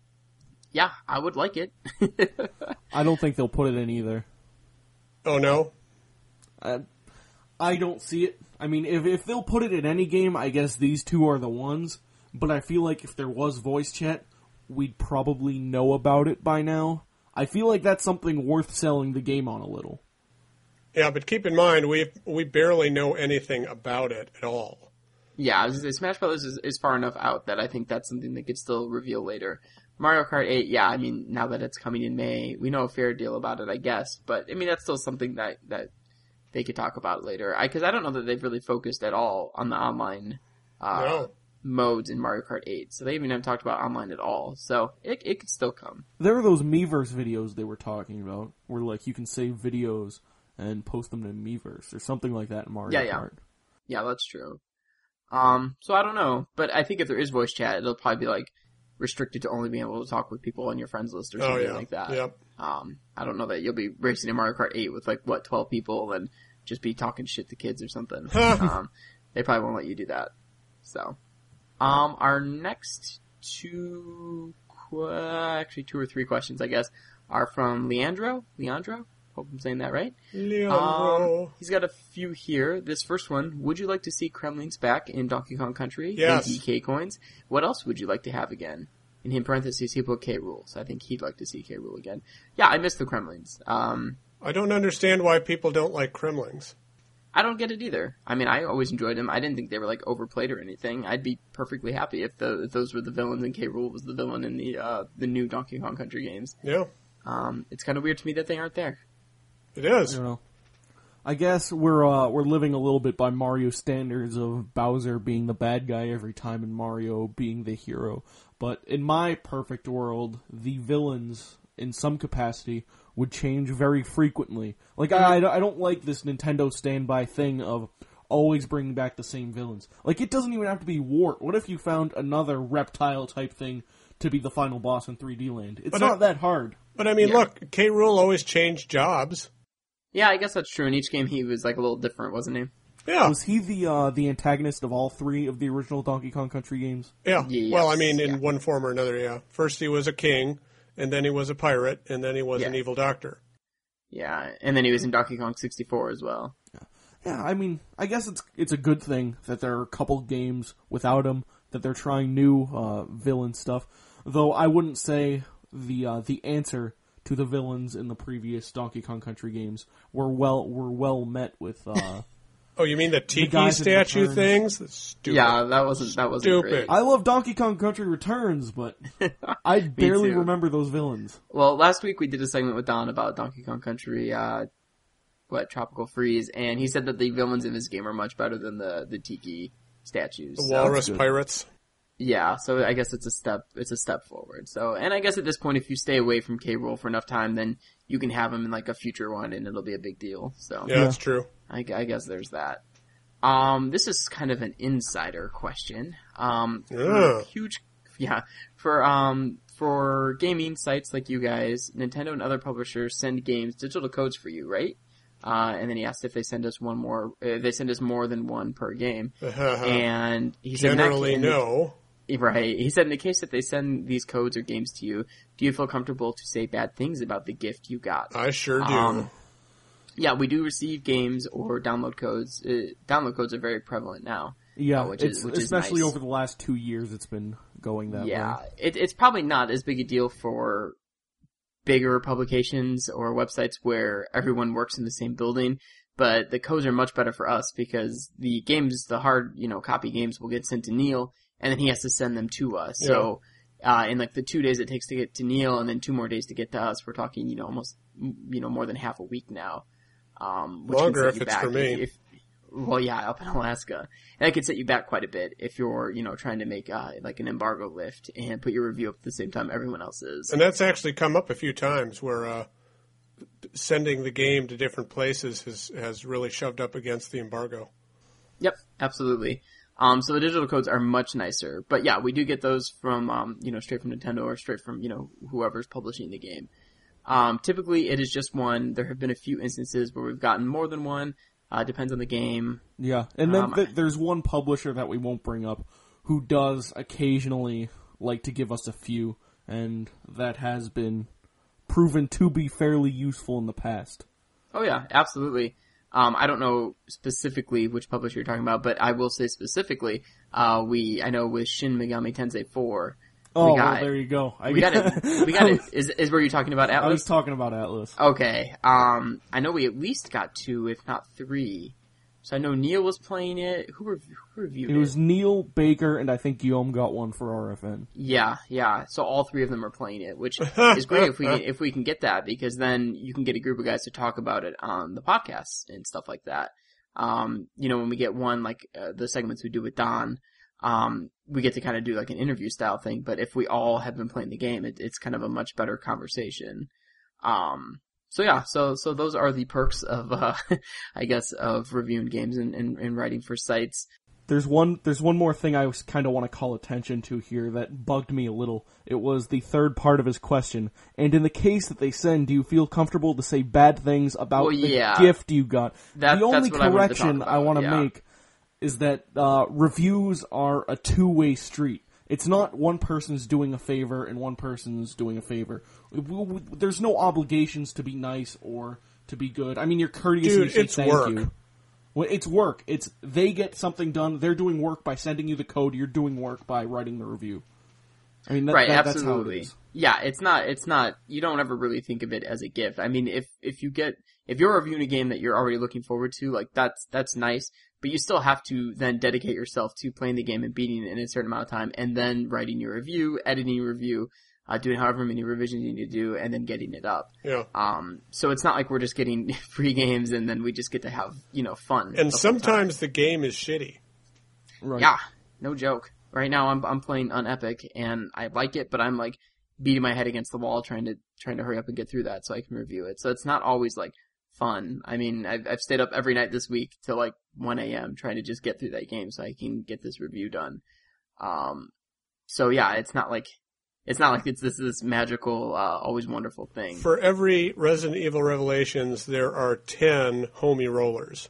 Speaker 1: Yeah, I would like it.
Speaker 2: I don't think they'll put it in either.
Speaker 3: Oh, no?
Speaker 2: I, I don't see it. I mean, if if they'll put it in any game, I guess these two are the ones. But I feel like if there was voice chat, we'd probably know about it by now. I feel like that's something worth selling the game on a little.
Speaker 3: Yeah, but keep in mind, we we barely know anything about it at all.
Speaker 1: Yeah, I was gonna say, Smash Bros. Is, is far enough out that I think that's something they could still reveal later. Mario Kart eight, yeah, I mean, now that it's coming in May, we know a fair deal about it, I guess. But, I mean, that's still something that, that they could talk about later. I, cause I don't know that they've really focused at all on the online, uh,
Speaker 3: No.
Speaker 1: modes in Mario Kart eight. So they even haven't talked about online at all. So it, it could still come.
Speaker 2: There are those Miiverse videos they were talking about, where like you can save videos and post them to Miiverse or something like that in Mario
Speaker 1: Yeah, yeah.
Speaker 2: Kart.
Speaker 1: Yeah, that's true. Um, so I don't know, but I think if there is voice chat, it'll probably be like restricted to only being able to talk with people on your friends list or
Speaker 3: Oh,
Speaker 1: something
Speaker 3: yeah.
Speaker 1: like that.
Speaker 3: Yep.
Speaker 1: Um, I don't know that you'll be racing in Mario Kart eight with like, what, twelve people and just be talking shit to kids or something. um, they probably won't let you do that. So, um, our next two, qu- actually two or three questions, I guess, are from Leandro. Leandro? Hope I'm saying that right.
Speaker 3: Leandro.
Speaker 1: Um, he's got a few here. This first one, would you like to see Kremlings back in Donkey Kong Country?
Speaker 3: Yes.
Speaker 1: And D K coins? What else would you like to have again? And in parentheses, he put K. Rool. So I think he'd like to see K. Rool again. Yeah, I miss the Kremlings. Um,
Speaker 3: I don't understand why people don't like Kremlings.
Speaker 1: I don't get it either. I mean, I always enjoyed them. I didn't think they were, like, overplayed or anything. I'd be perfectly happy if, the, if those were the villains and K. Rool was the villain in the, uh, the new Donkey Kong Country games.
Speaker 3: Yeah,
Speaker 1: Um, it's kind of weird to me that they aren't there.
Speaker 3: it is.
Speaker 2: I don't know. I guess we're uh, we're living a little bit by Mario standards of Bowser being the bad guy every time and Mario being the hero. But in my perfect world, the villains, in some capacity, would change very frequently. Like, I, I don't like this Nintendo standby thing of always bringing back the same villains. Like, it doesn't even have to be Wart. What if you found another reptile-type thing to be the final boss in three D Land? It's
Speaker 3: But
Speaker 2: not
Speaker 3: I-
Speaker 2: that hard.
Speaker 3: But I mean,
Speaker 1: Yeah.
Speaker 3: look, K. Rool always changed jobs.
Speaker 1: Yeah, I guess that's true. In each game, he was, like, a little different, wasn't he?
Speaker 3: Yeah,
Speaker 2: Was he the uh, the antagonist of all three of the original Donkey Kong Country games?
Speaker 3: yeah.
Speaker 1: Yes,
Speaker 3: Well, I mean, in
Speaker 1: yeah.
Speaker 3: one form or another, yeah. First he was a king, and then he was a pirate, and then he was an
Speaker 1: Yeah.
Speaker 3: evil doctor.
Speaker 1: Yeah, and then he was in Donkey Kong sixty-four as well.
Speaker 2: Yeah, I mean, I guess it's it's a good thing that there are a couple games without him, that they're trying new uh, villain stuff. Though I wouldn't say the uh, the answer to the villains in the previous Donkey Kong Country games were well were well met with. Uh,
Speaker 3: Oh, you mean the Tiki
Speaker 2: guys in
Speaker 3: statue
Speaker 2: Returns.
Speaker 3: things? That's stupid.
Speaker 1: Yeah, that wasn't that wasn't
Speaker 3: Stupid.
Speaker 1: great.
Speaker 2: I love Donkey Kong Country Returns, but I barely
Speaker 1: too.
Speaker 2: remember those villains.
Speaker 1: Well, last week we did a segment with Don about Donkey Kong Country, uh, what Tropical Freeze, and he said that the villains in this game are much better than the the Tiki statues.
Speaker 3: The
Speaker 1: So-
Speaker 3: walrus
Speaker 2: good.
Speaker 3: pirates.
Speaker 1: Yeah, so I guess it's a step, it's a step forward. So, and I guess at this point, if you stay away from K-Rool for enough time, then you can have him in like a future one and it'll be a big deal. So,
Speaker 3: Yeah, that's true.
Speaker 1: I, I guess there's that. Um, this is kind of an insider question. Um,
Speaker 3: Yeah.
Speaker 1: huge, yeah, for, um, for gaming sites like you guys, Nintendo and other publishers send games, digital codes for you, right? Uh, and then he asked if they send us one more, uh, they send us more than one per game. And he said,
Speaker 3: Generally,
Speaker 1: in that,
Speaker 3: no.
Speaker 1: Right. He said, in the case that they send these codes or games to you, do you feel comfortable to say bad things about the gift you got?
Speaker 3: I sure do.
Speaker 1: Um, yeah, we do receive games or download codes. Uh, download codes are very prevalent now.
Speaker 2: Yeah,
Speaker 1: uh, which
Speaker 2: it's,
Speaker 1: is, which
Speaker 2: especially
Speaker 1: is nice.
Speaker 2: over the last two years, it's been going that
Speaker 1: yeah,
Speaker 2: way.
Speaker 1: it, it's probably not as big a deal for bigger publications or websites where everyone works in the same building, but the codes are much better for us because the games, the hard, you know, copy games will get sent to Neil, and then he has to send them to us.
Speaker 3: Yeah.
Speaker 1: So, uh, in like the two days it takes to get to Neil, and then two more days to get to us, we're talking, you know, almost, you know, more than half a week now. Um, which
Speaker 3: Longer
Speaker 1: can set
Speaker 3: if
Speaker 1: you
Speaker 3: it's
Speaker 1: back
Speaker 3: for me.
Speaker 1: If, if, well, yeah, up in Alaska. And that could set you back quite a bit if you're, you know, trying to make, uh, like an embargo lift and put your review up at the same time everyone else is.
Speaker 3: And that's actually come up a few times where uh, sending the game to different places has, has really shoved up against the embargo.
Speaker 1: Yep, absolutely. Um, so the digital codes are much nicer. But yeah, we do get those from, um, you know, straight from Nintendo or straight from, you know, whoever's publishing the game. Um, typically it is just one. There have been a few instances where we've gotten more than one. Uh, depends on the game.
Speaker 2: Yeah, and then
Speaker 1: Um,
Speaker 2: th- there's one publisher that we won't bring up who does occasionally like to give us a few, and that has been proven to be fairly useful in the past.
Speaker 1: Oh yeah, absolutely. Um, I don't know specifically which publisher you're talking about, but I will say specifically, uh, we, I know with Shin Megami Tensei four,
Speaker 2: Oh,
Speaker 1: we got,
Speaker 2: well, there you go. I
Speaker 1: we got it, we got it, is, is where you're talking about Atlas?
Speaker 2: I was talking about Atlas.
Speaker 1: Okay, um, I know we at least got two, if not three. So I know Neil was playing it. Who, rev- who reviewed it?
Speaker 2: It was Neil, Baker, and I think Guillaume got one for R F N.
Speaker 1: Yeah, yeah. So all three of them are playing it, which is great if we can, if we can get that, because then you can get a group of guys to talk about it on the podcast and stuff like that. Um, you know, when we get one like uh, the segments we do with Don, um, we get to kind of do like an interview style thing. But if we all have been playing the game, it, it's kind of a much better conversation. Um, so yeah, so so those are the perks of, uh, I guess, of reviewing games and, and, and writing for sites.
Speaker 2: There's one. There's one more thing I kind of want to call attention to here that bugged me a little. It was the third part of his question. And in the case that they send, do you feel comfortable to say bad things about
Speaker 1: Well,
Speaker 2: the
Speaker 1: yeah.
Speaker 2: gift you got?
Speaker 1: That-
Speaker 2: the only
Speaker 1: that's what I wanted to talk
Speaker 2: correction I,
Speaker 1: about,
Speaker 2: want to
Speaker 1: yeah.
Speaker 2: make is that uh, reviews are a two-way street. It's not one person's doing a favor and one person's doing a favor. We- we- There's no obligations to be nice or to be good. I mean, you're courteous and
Speaker 3: Dude,
Speaker 2: you say
Speaker 3: it's
Speaker 2: thank
Speaker 3: work.
Speaker 2: you. Well, it's work. It's they get something done. They're doing work by sending you the code. You're doing work by writing the review. I mean, that,
Speaker 1: Right,
Speaker 2: that,
Speaker 1: absolutely.
Speaker 2: that's how it is.
Speaker 1: Yeah, it's not, it's not, you don't ever really think of it as a gift. I mean, if, if you get, if you're reviewing a game that you're already looking forward to, like, that's, that's nice, but you still have to then dedicate yourself to playing the game and beating it in a certain amount of time, and then writing your review, editing your review, uh, doing however many revisions you need to do, and then getting it up.
Speaker 3: Yeah.
Speaker 1: Um, so it's not like we're just getting free games and then we just get to have, you know, fun.
Speaker 3: And
Speaker 1: the whole time.
Speaker 3: sometimes the game is shitty.
Speaker 2: Right.
Speaker 1: Yeah, no joke. Right now I'm I'm playing on Epic and I like it, but I'm like beating my head against the wall trying to trying to hurry up and get through that so I can review it. So it's not always like fun. I mean, I've I've stayed up every night this week till like one a.m. trying to just get through that game so I can get this review done. Um, so yeah, it's not like it's not like it's this this magical, uh, always wonderful thing.
Speaker 3: For every Resident Evil Revelations, there are ten homie rollers.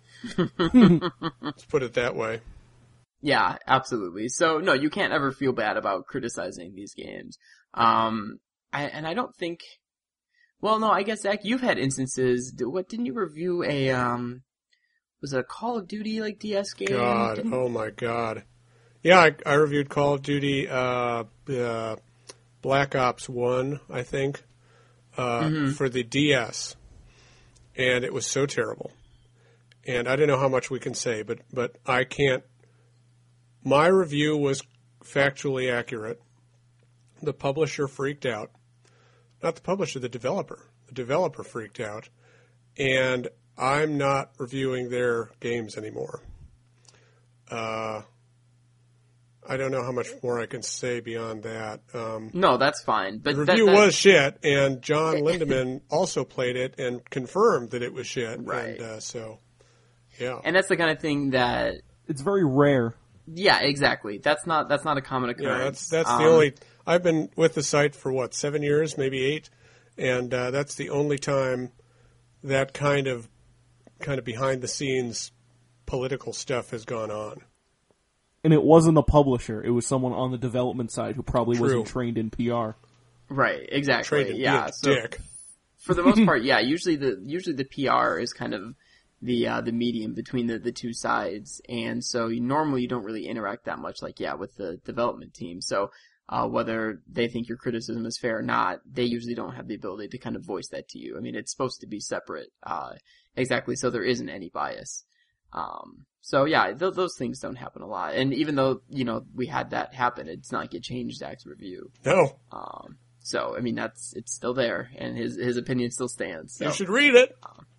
Speaker 3: Let's put it that way.
Speaker 1: Yeah, absolutely. So no, you can't ever feel bad about criticizing these games. Um, I, and I don't think, well, no, I guess Zach, you've had instances. What didn't you review a um? Was it a Call of Duty like D S game?
Speaker 3: God,
Speaker 1: Didn't-
Speaker 3: oh my God. Yeah, I, I reviewed Call of Duty, uh, uh, Black Ops one, I think, uh,
Speaker 1: Mm-hmm.
Speaker 3: for the D S. And it was so terrible. And I don't know how much we can say, but, but I can't. My review was factually accurate. The publisher freaked out. Not the publisher, the developer. The developer freaked out. And I'm not reviewing their games anymore. Uh, I don't know how much more I can say beyond that. Um,
Speaker 1: No, that's fine. But
Speaker 3: the
Speaker 1: that-
Speaker 3: review
Speaker 1: that-
Speaker 3: was shit, and John Lindemann also played it and confirmed that it was shit.
Speaker 1: Right.
Speaker 3: And, uh, so, yeah.
Speaker 1: and that's the kind of thing that,
Speaker 2: It's very rare.
Speaker 1: yeah, exactly. That's not that's not a common occurrence.
Speaker 3: Yeah, that's that's
Speaker 1: Um,
Speaker 3: the only. I've been with the site for what seven years, maybe eight, and uh, that's the only time that kind of kind of behind the scenes political stuff has gone on.
Speaker 2: And it wasn't a publisher. It was someone on the development side who probably
Speaker 3: True.
Speaker 2: wasn't trained in P R.
Speaker 1: Right, exactly.
Speaker 3: Trained to
Speaker 1: yeah.
Speaker 3: be a
Speaker 1: so
Speaker 3: dick.
Speaker 1: for the most part, yeah. Usually the usually the P R is kind of the uh, the medium between the, the two sides, and so you, normally you don't really interact that much, like yeah, with the development team. So uh, whether they think your criticism is fair or not, they usually don't have the ability to kind of voice that to you. I mean, it's supposed to be separate, uh, exactly, so there isn't any bias. Um, so yeah, th- those things don't happen a lot, and even though you know we had that happen, it's not like it changed Zach's review.
Speaker 3: No,
Speaker 1: Um, so I mean that's it's still there, and his his opinion still stands. So.
Speaker 3: you should read it.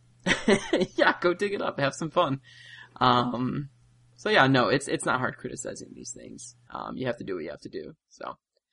Speaker 1: Yeah, go dig it up, have some fun. Um, so yeah, no, it's it's not hard criticizing these things. Um, you have to do what you have to do. So,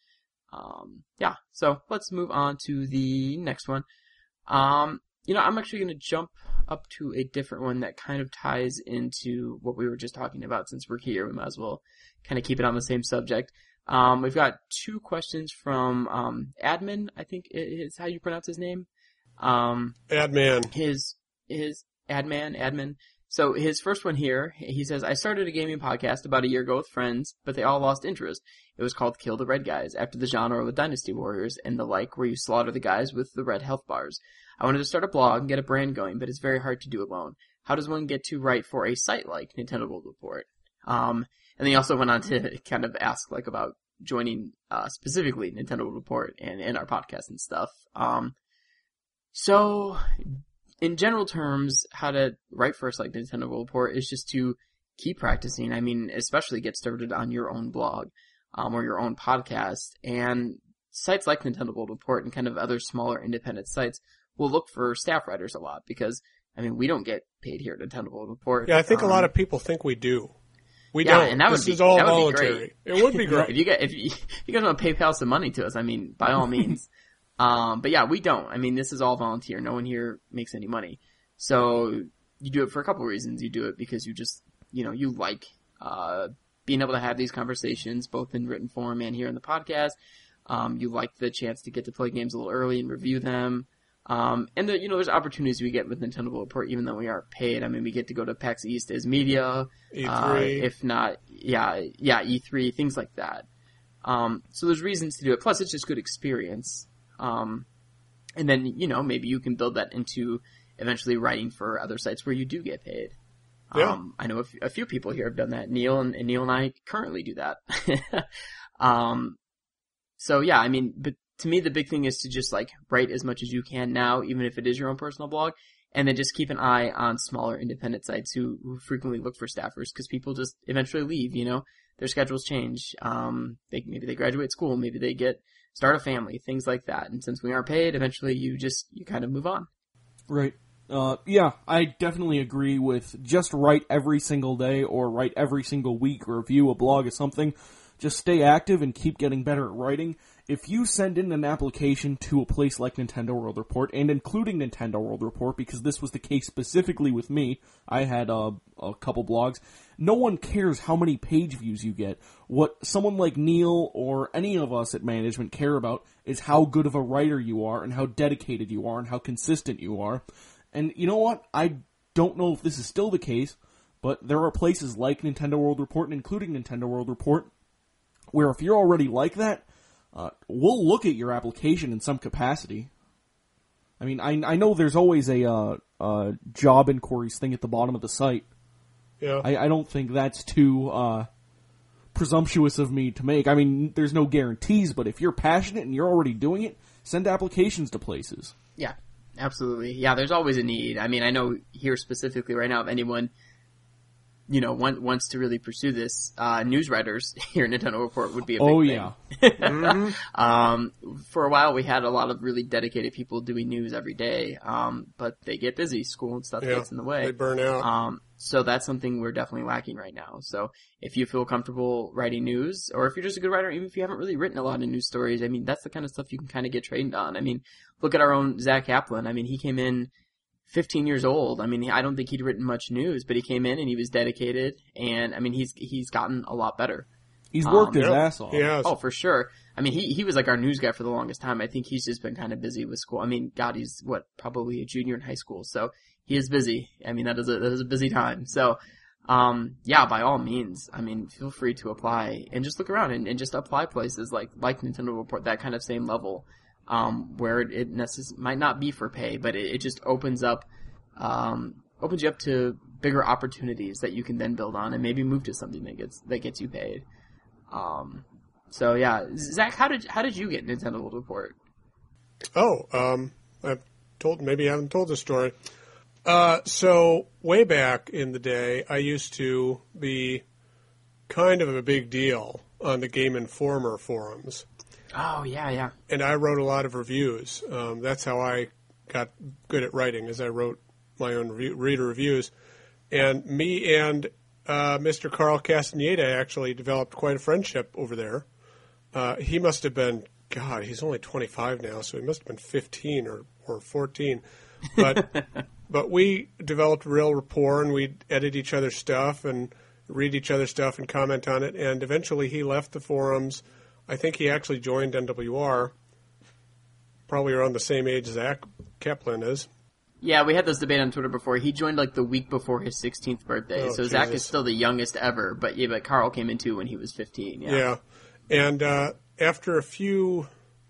Speaker 1: um, yeah. So let's move on to the next one. Um, you know, I'm actually going to jump up to a different one that kind of ties into what we were just talking about. Since we're here, we might as well kind of keep it on the same subject. Um, we've got two questions from um, Admin, I think is how you pronounce his name. Um,
Speaker 3: Adman.
Speaker 1: his his adman admin. So his first one here, he says, I started a gaming podcast about a year ago with friends, but they all lost interest. It was called Kill the Red Guys, after the genre of the Dynasty Warriors and the like, where you slaughter the guys with the red health bars. I wanted to start a blog and get a brand going, but it's very hard to do alone. How does one get to write for a site like Nintendo World Report? Um, and then he also went on to kind of ask like about joining uh, specifically Nintendo World Report and, and our podcast and stuff. Um, so in general terms, how to write for us like Nintendo World Report is just to keep practicing. I mean, especially get started on your own blog, um, or your own podcast. And sites like Nintendo World Report and kind of other smaller independent sites will look for staff writers a lot because, I mean, we don't get paid here at Nintendo World Report.
Speaker 3: Yeah, I think
Speaker 1: um,
Speaker 3: a lot of people think we do. We
Speaker 1: Yeah,
Speaker 3: don't.
Speaker 1: and that would
Speaker 3: this
Speaker 1: be-
Speaker 3: is all
Speaker 1: that would be
Speaker 3: voluntary. It would be great.
Speaker 1: If you get, if you, if you guys want to PayPal some money to us, I mean, by all means. Um, but yeah, we don't. I mean, this is all volunteer. No one here makes any money. So you do it for a couple of reasons. You do it because you just, you know, you like, uh, being able to have these conversations both in written form and here in the podcast. Um, you like the chance to get to play games a little early and review them. Um, and the, you know, there's opportunities we get with Nintendo World Report even though we aren't paid. I mean, we get to go to PAX East as media.
Speaker 3: E
Speaker 1: Uh,
Speaker 3: three.
Speaker 1: if not, yeah, yeah, E three, things like that. Um, so there's reasons to do it. Plus, it's just good experience. Um, and then, you know, maybe you can build that into eventually writing for other sites where you do get paid.
Speaker 3: Yeah.
Speaker 1: Um, I know a, f- a few people here have done that. Neil and, and Neil and I currently do that. um, so yeah, I mean, but to me, the big thing is to just like write as much as you can now, even if it is your own personal blog, and then just keep an eye on smaller independent sites who, who frequently look for staffers because people just eventually leave, you know, their schedules change. Um, they, maybe they graduate school, maybe they get, start a family, things like that. And since we aren't paid, eventually you just, you kind of move on.
Speaker 2: Right. Uh, yeah, I definitely agree with just write every single day or write every single week or review a blog or something. Just stay active and keep getting better at writing. If you send in an application to a place like Nintendo World Report, and including Nintendo World Report, because this was the case specifically with me, I had uh, a couple blogs, no one cares how many page views you get. What someone like Neil or any of us at management care about is how good of a writer you are, and how dedicated you are, and how consistent you are. And you know what? I don't know if this is still the case, but there are places like Nintendo World Report, and including Nintendo World Report, where if you're already like that, uh, we'll look at your application in some capacity. I mean, I, I know there's always a uh, uh, job inquiries thing at the bottom of the site.
Speaker 3: Yeah.
Speaker 2: I, I don't think that's too uh, presumptuous of me to make. I mean, there's no guarantees, but if you're passionate and you're already doing it, send applications to places.
Speaker 1: Yeah, absolutely. Yeah, there's always a need. I mean, I know here specifically right now, if anyone you know, want, wants to really pursue this, uh, news writers here at Nintendo Report would be a big
Speaker 2: Oh,
Speaker 1: thing.
Speaker 2: yeah.
Speaker 3: Mm-hmm.
Speaker 1: um, for a while we had a lot of really dedicated people doing news every day, um, but they get busy. School and stuff
Speaker 3: Yeah,
Speaker 1: gets in the way.
Speaker 3: they burn out.
Speaker 1: Um, so that's something we're definitely lacking right now. So if you feel comfortable writing news, or if you're just a good writer, even if you haven't really written a lot of news stories, I mean, that's the kind of stuff you can kind of get trained on. I mean, look at our own Zach Kaplan. I mean, he came in fifteen years old. I mean, I don't think he'd written much news, but he came in and he was dedicated, and I mean, he's he's gotten a lot better.
Speaker 2: He's worked
Speaker 1: Um,
Speaker 2: his
Speaker 3: Yep,
Speaker 2: ass off.
Speaker 3: he has.
Speaker 1: Oh, for sure. I mean, he he was like our news guy for the longest time. I think he's just been kind of busy with school. I mean, God, he's what, probably a junior in high school, so he is busy. I mean, that is a that is a busy time. So, um, yeah, by all means, I mean, feel free to apply and just look around and, and just apply places like like Nintendo Report, that kind of same level, um, where it, it necess- might not be for pay, but it, it just opens up, um, opens you up to bigger opportunities that you can then build on and maybe move to something that gets that gets you paid. Um, so yeah, Zach, how did how did you get Nintendo World Report?
Speaker 3: Oh, um, I've told, maybe I haven't told the story. Uh, so way back in the day, I used to be kind of a big deal on the Game Informer forums,
Speaker 1: Oh yeah, yeah.
Speaker 3: and I wrote a lot of reviews. Um, that's how I got good at writing, is I wrote my own review, reader reviews. And me and uh, Mister Carl Castaneda actually developed quite a friendship over there. Uh, he must have been, God, he's only twenty-five now, so he must have been fifteen or, or fourteen. But but we developed real rapport, and we'd edit each other's stuff and read each other's stuff and comment on it. And eventually he left the forums. I think he actually joined N W R, probably around the same age Zach Kaplan is.
Speaker 1: Yeah, we had this debate on Twitter before. He joined like the week before his sixteenth birthday,
Speaker 3: Oh,
Speaker 1: so Zach
Speaker 3: Jesus.
Speaker 1: is still the youngest ever. But yeah, but Carl came in too when he was fifteen. Yeah.
Speaker 3: Yeah. And uh, after a few,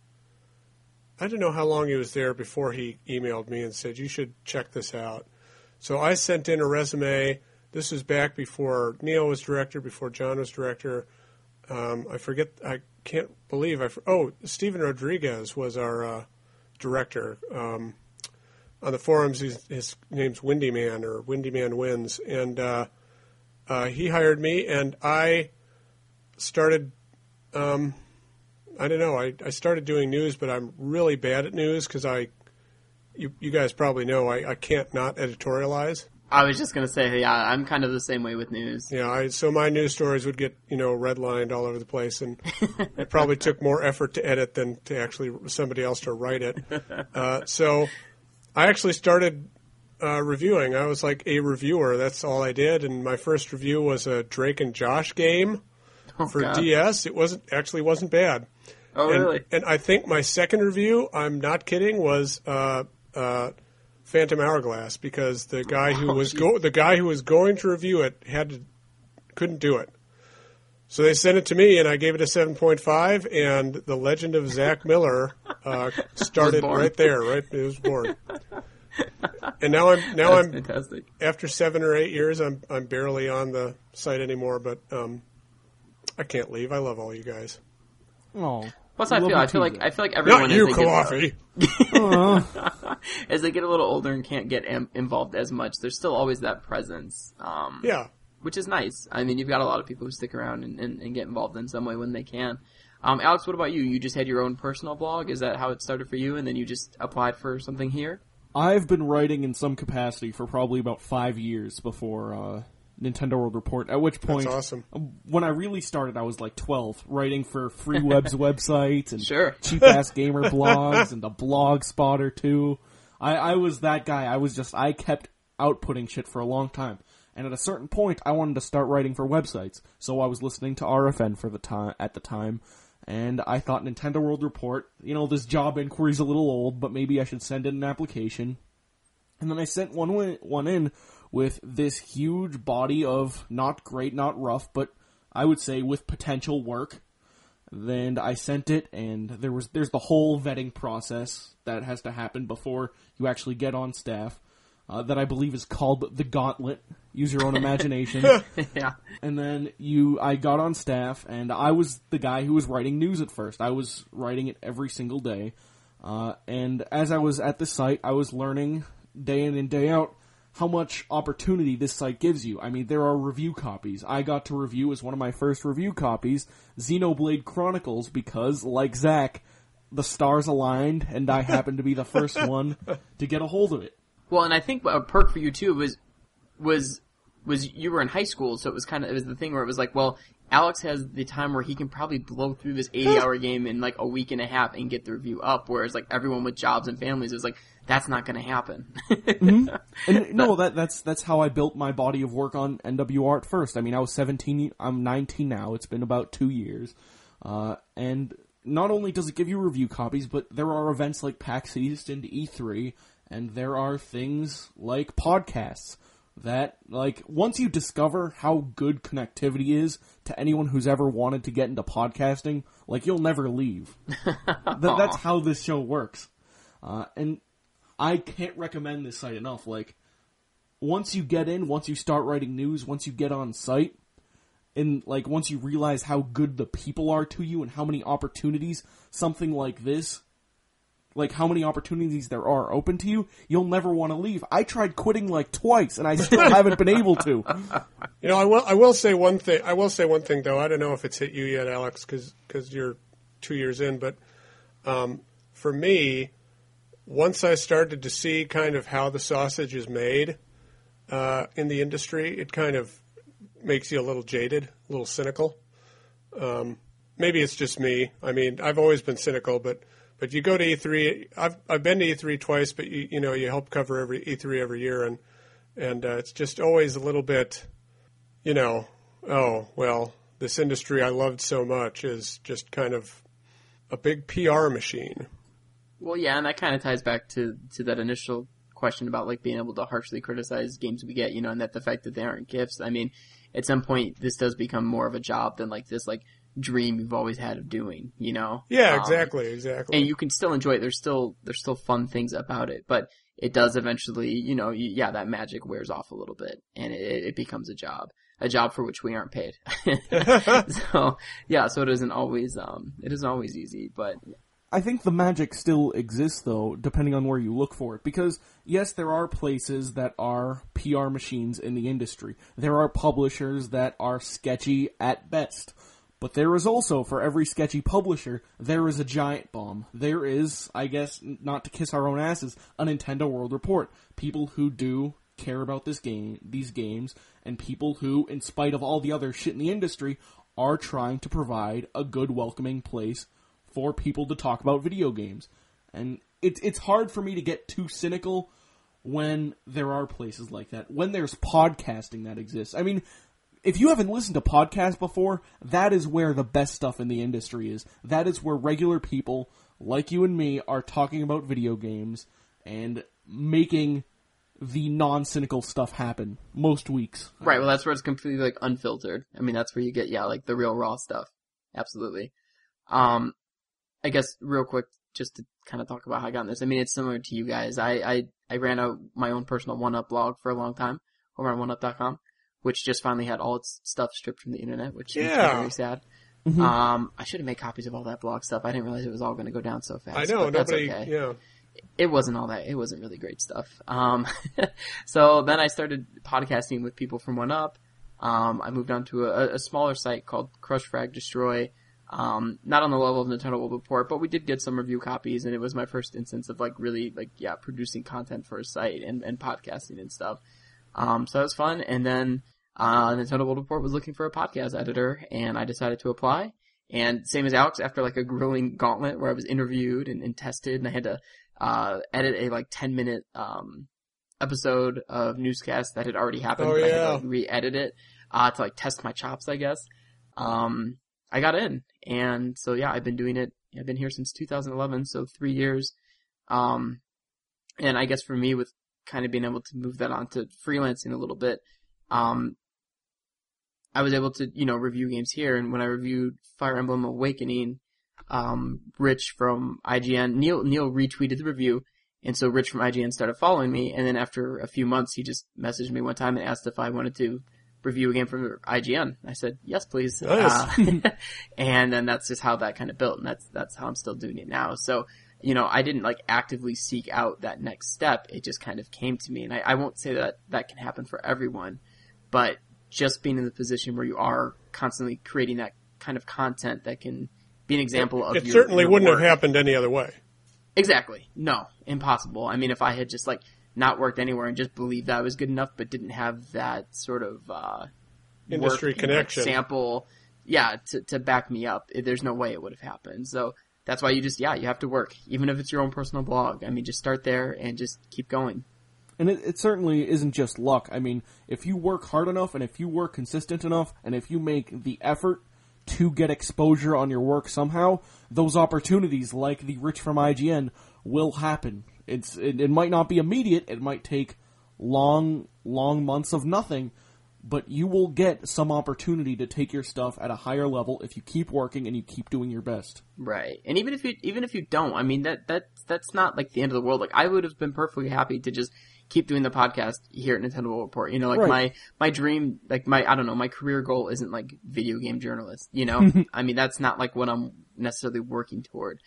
Speaker 3: I don't know how long he was there before he emailed me and said, you should check this out. So I sent in a resume. This was back before Neil was director, before John was director. Um, I forget, I can't believe, I, oh, Steven Rodriguez was our uh, director. Um, on the forums, his, his name's Windy Man, or Windy Man Wins. And uh, uh, he hired me, and I started... Um, I don't know. I, I started doing news, but I'm really bad at news because I, you, you guys probably know, I, I can't not editorialize.
Speaker 1: I was just gonna say, yeah, I'm kind of the same way with news.
Speaker 3: Yeah, I, so my news stories would get, you know, redlined all over the place, and it probably took more effort to edit than to actually somebody else to write it. Uh, so I actually started uh, reviewing. I was like a reviewer. That's all I did, and my first review was a Drake and Josh game.
Speaker 1: Oh,
Speaker 3: For
Speaker 1: God.
Speaker 3: D S, it wasn't actually wasn't bad.
Speaker 1: Oh,
Speaker 3: and,
Speaker 1: really?
Speaker 3: And I think my second review, I'm not kidding, was uh, uh, Phantom Hourglass, because the guy who
Speaker 1: Oh,
Speaker 3: was
Speaker 1: geez.
Speaker 3: go- the guy who was going to review it had to couldn't do it. So they sent it to me, and I gave it a seven point five. And the legend of Zach Miller uh, started
Speaker 1: born.
Speaker 3: right there. Right, it was born. And now I'm now
Speaker 1: That's
Speaker 3: I'm
Speaker 1: fantastic.
Speaker 3: after seven or eight years, I'm I'm barely on the site anymore, but. Um, I can't leave. I love all you guys.
Speaker 2: Oh.
Speaker 1: Plus, I
Speaker 2: Love
Speaker 1: feel
Speaker 2: you
Speaker 1: I feel
Speaker 2: too,
Speaker 1: like
Speaker 2: Zach.
Speaker 1: I feel like everyone
Speaker 3: Not
Speaker 1: as
Speaker 3: you,
Speaker 1: they get-
Speaker 3: Kalafi.
Speaker 1: as they get a little older and can't get am- involved as much, there's still always that presence. Um,
Speaker 3: Yeah.
Speaker 1: which is nice. I mean, you've got a lot of people who stick around and, and, and get involved in some way when they can. Um, Alex, what about you? You just had your own personal blog? Is that how it started for you, and then you just applied for something here?
Speaker 2: I've been writing in some capacity for probably about five years before uh, Nintendo World Report, at which point,
Speaker 3: That's awesome.
Speaker 2: when I really started, I was like twelve, writing for Free Web's website and
Speaker 1: Sure.
Speaker 2: cheap-ass gamer blogs and the blog spotter, too. I, I was that guy. I was just, I kept outputting shit for a long time. And at a certain point, I wanted to start writing for websites. So I was listening to R F N for the time at the time, and I thought Nintendo World Report, you know, this job inquiry's a little old, but maybe I should send in an application. And then I sent one wi- one in with this huge body of not great, not rough, but I would say with potential work. Then I sent it, and there was there's the whole vetting process that has to happen before you actually get on staff. Uh, that I believe is called the Gauntlet. Use your own imagination.
Speaker 1: yeah.
Speaker 2: And then you, I got on staff, and I was the guy who was writing news at first. I was writing it every single day. Uh, and as I was at the site, I was learning day in and day out how much opportunity this site gives you. I mean, there are review copies. I got to review as one of my first review copies Xenoblade Chronicles because, like Zach, the stars aligned and I happened to be the first one to get a hold of it.
Speaker 1: Well, and I think a perk for you too was was was you were in high school, so it was kind of it was the thing where it was like, well, Alex has the time where he can probably blow through this eighty-hour game in like a week and a half and get the review up, whereas like everyone with jobs and families, it was like, that's not going to happen.
Speaker 2: mm-hmm. And no, that that's that's how I built my body of work on N W R at first. I mean, I was seventeen, I'm nineteen now. It's been about two years, uh, and not only does it give you review copies, but there are events like PAX East and E three, and there are things like podcasts. That, like, once you discover how good connectivity is to anyone who's ever wanted to get into podcasting, like, you'll never leave. Th- that's how this show works. Uh, and I can't recommend this site enough. Like, once you get in, once you start writing news, once you get on site, and, like, once you realize how good the people are to you and how many opportunities something like this, like how many opportunities there are open to you, you'll never want to leave. I tried quitting like twice, and I still haven't been able to.
Speaker 3: You know, I will. I will say one thing. I will say one thing though. I don't know if it's hit you yet, Alex, because because you're two years in. But um, for me, once I started to see kind of how the sausage is made uh, in the industry, it kind of makes you a little jaded, a little cynical. Um, maybe it's just me. I mean, I've always been cynical, but. But you go to E three. I've I've been to E three twice, but you you know you help cover every E three every year, and and uh, it's just always a little bit, you know, oh well, this industry I loved so much is just kind of a big P R machine.
Speaker 1: Well, yeah, and that kind of ties back to to that initial question about like being able to harshly criticize games we get, you know, and that the fact that they aren't gifts. I mean, at some point this does become more of a job than like this like. dream you've always had of doing, you know?
Speaker 3: Yeah,
Speaker 1: um,
Speaker 3: exactly, exactly.
Speaker 1: And you can still enjoy it. There's still, there's still fun things about it, but it does eventually, you know, you, yeah, that magic wears off a little bit and it, it becomes a job, a job for which we aren't paid. So, yeah, so it isn't always, um, it isn't always easy, but.
Speaker 2: I think the magic still exists though, depending on where you look for it, because yes, there are places that are P R machines in the industry. There are publishers that are sketchy at best. But there is also, for every sketchy publisher, there is a giant bomb. There is, I guess, not to kiss our own asses, a Nintendo World Report. People who do care about this game, these games, and people who, in spite of all the other shit in the industry, are trying to provide a good, welcoming place for people to talk about video games. And it, it's hard for me to get too cynical when there are places like that. When there's podcasting that exists. I mean... If you haven't listened to podcasts before, that is where the best stuff in the industry is. That is where regular people, like you and me, are talking about video games and making the non-cynical stuff happen most weeks.
Speaker 1: Right, well that's where it's completely like unfiltered. I mean, that's where you get, yeah, like the real raw stuff. Absolutely. Um, I guess real quick, just to kind of talk about how I got in this. I mean, it's similar to you guys. I, I, I ran a, my own personal one-up blog for a long time over on one up dot com. Which just finally had all its stuff stripped from the internet, which
Speaker 3: yeah.
Speaker 1: is very sad. Mm-hmm. Um, I should have made copies of all that blog stuff. I didn't realize it was all going to go down so fast.
Speaker 3: I know,
Speaker 1: but that's
Speaker 3: nobody,
Speaker 1: okay.
Speaker 3: yeah.
Speaker 1: It wasn't all that. It wasn't really great stuff. Um, so then I started podcasting with people from one up. Um, I moved on to a, a smaller site called Crush Frag Destroy. Um, not on the level of Nintendo World Report, but we did get some review copies, and it was my first instance of like really like yeah producing content for a site and, and podcasting and stuff. Um, so that was fun, and then. Uh, Nintendo World Report was looking for a podcast editor, and I decided to apply. And same as Alex, after like a grueling gauntlet where I was interviewed and, and tested, and I had to uh, edit a like ten minute um, episode of Newscast that had already happened.
Speaker 3: Oh,
Speaker 1: but
Speaker 3: yeah.
Speaker 1: I had to like, re-edit it uh, to like test my chops, I guess. Um, I got in, and so yeah, I've been doing it. I've been here since two thousand eleven, so three years. Um, and I guess for me, with kind of being able to move that on to freelancing a little bit. Um, I was able to, you know, review games here, and when I reviewed Fire Emblem Awakening, um, Rich from I G N, Neil, Neil retweeted the review, and so Rich from I G N started following me, and then after a few months, he just messaged me one time and asked if I wanted to review a game from I G N. I said, yes, please.
Speaker 3: Nice.
Speaker 1: Uh, and then that's just how that kind of built, and that's, that's how I'm still doing it now. So, you know, I didn't like actively seek out that next step. It just kind of came to me. And I, I won't say that that can happen for everyone, but just being in the position where you are constantly creating that kind of content that can be an example of
Speaker 3: it
Speaker 1: your,
Speaker 3: certainly
Speaker 1: your
Speaker 3: wouldn't
Speaker 1: work.
Speaker 3: have happened any other way.
Speaker 1: Exactly. No, impossible. I mean, if I had just like not worked anywhere and just believed that I was good enough, but didn't have that sort of, uh,
Speaker 3: Industry
Speaker 1: work
Speaker 3: connection.
Speaker 1: and, like, sample, yeah, to, to back me up, there's no way it would have happened. So that's why you just, yeah, you have to work. Even if it's your own personal blog. I mean, just start there and just keep going.
Speaker 2: And it, it certainly isn't just luck. I mean, if you work hard enough and if you work consistent enough and if you make the effort to get exposure on your work somehow, those opportunities, like the Rich from I G N, will happen. It's it, it might not be immediate. It might take long, long months of nothing, but you will get some opportunity to take your stuff at a higher level if you keep working and you keep doing your best.
Speaker 1: Right. And even if you even if you don't, I mean, that that that's not like the end of the world. Like, I would have been perfectly happy to just keep doing the podcast here at Nintendo World Report. You know, like
Speaker 2: Right.
Speaker 1: my, my dream, like my, I don't know, my career goal isn't like video game journalist, you know? I mean, that's not like what I'm necessarily working toward.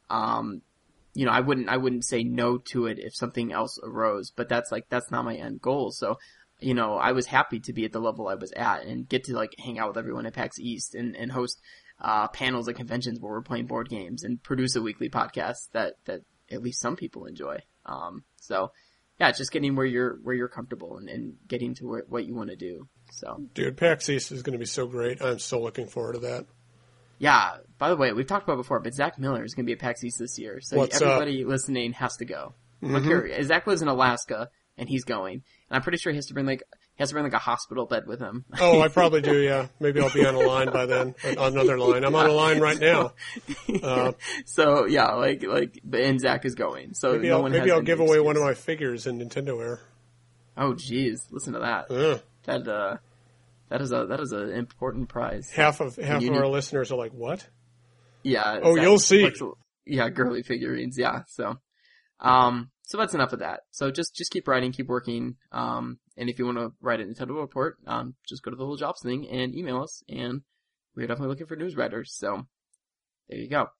Speaker 1: Um, you know, I wouldn't, I wouldn't say no to it if something else arose, but that's like, that's not my end goal. So, you know, I was happy to be at the level I was at and get to like hang out with everyone at PAX East and, and host, uh, panels at conventions where we're playing board games and produce a weekly podcast that, that at least some people enjoy. Um, so, yeah, it's just getting where you're where you're comfortable and, and getting to where, what you want to do. So,
Speaker 3: Dude, PAX East is going to be so great. I'm so looking forward to that.
Speaker 1: yeah. By the way, we've talked about it before, but Zach Miller is going to be at PAX East this year. So
Speaker 3: What's
Speaker 1: everybody listening has to go.
Speaker 3: Mm-hmm.
Speaker 1: Look here, Zach lives in Alaska and he's going, and I'm pretty sure he has to bring like he has to bring like a hospital bed with him.
Speaker 3: Oh, I probably do, yeah. Maybe I'll be on a line by then. On another line. I'm on a line right now. Uh,
Speaker 1: So yeah, like like and Zach is going. So
Speaker 3: maybe
Speaker 1: no
Speaker 3: I'll,
Speaker 1: one
Speaker 3: maybe
Speaker 1: has
Speaker 3: I'll
Speaker 1: any
Speaker 3: give away
Speaker 1: excuse.
Speaker 3: one of my figures in Nintendo Air.
Speaker 1: Oh jeez, listen to that.
Speaker 3: Yeah.
Speaker 1: That uh, that is a that is an important prize.
Speaker 3: Half of half
Speaker 1: you
Speaker 3: of our
Speaker 1: need-
Speaker 3: listeners are like, what?
Speaker 1: Yeah.
Speaker 3: Oh,
Speaker 1: Zach
Speaker 3: you'll see.
Speaker 1: likes- yeah, girly figurines. Yeah. So, um, so that's enough of that. So just just keep writing, keep working. Um, and if you want to write a Nintendo report, um, just go to the little jobs thing and email us. And we're definitely looking for news writers. So there you go.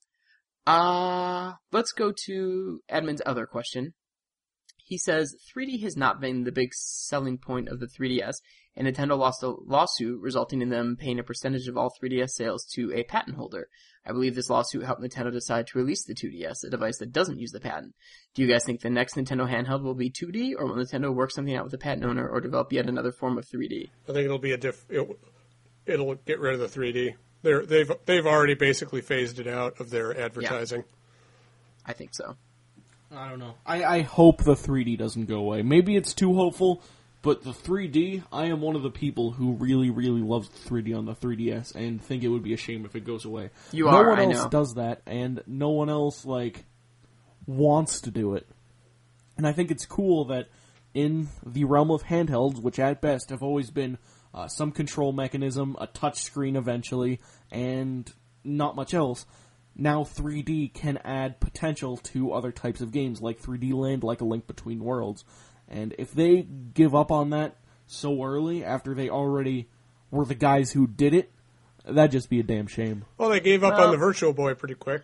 Speaker 1: Uh, let's go to Edmund's other question. He says, three D has not been the big selling point of the three D S, and Nintendo lost a lawsuit resulting in them paying a percentage of all three D S sales to a patent holder. I believe this lawsuit helped Nintendo decide to release the two D S, a device that doesn't use the patent. Do you guys think the next Nintendo handheld will be two D, or will Nintendo work something out with the patent owner, or develop yet another form of three D?
Speaker 3: I think it'll be a diff. It, it'll get rid of the three D. They're, they've they've already basically phased it out of their advertising.
Speaker 1: I think so.
Speaker 2: I don't know. I, I hope the three D doesn't go away. Maybe it's too hopeful, but the three D, I am one of the people who really, really loves the three D on the three D S and think it would be a shame if it goes away.
Speaker 1: You
Speaker 2: no
Speaker 1: are,
Speaker 2: one
Speaker 1: I
Speaker 2: else
Speaker 1: know.
Speaker 2: does that, and no one else, like, wants to do it. And I think it's cool that in the realm of handhelds, which at best have always been uh, some control mechanism, a touch screen eventually, and not much else, now three D can add potential to other types of games, like three D Land, like A Link Between Worlds. And if they give up on that so early, after they already were the guys who did it, that'd just be a damn shame.
Speaker 3: Well, they gave up
Speaker 1: Well-
Speaker 3: on the Virtual Boy pretty quick.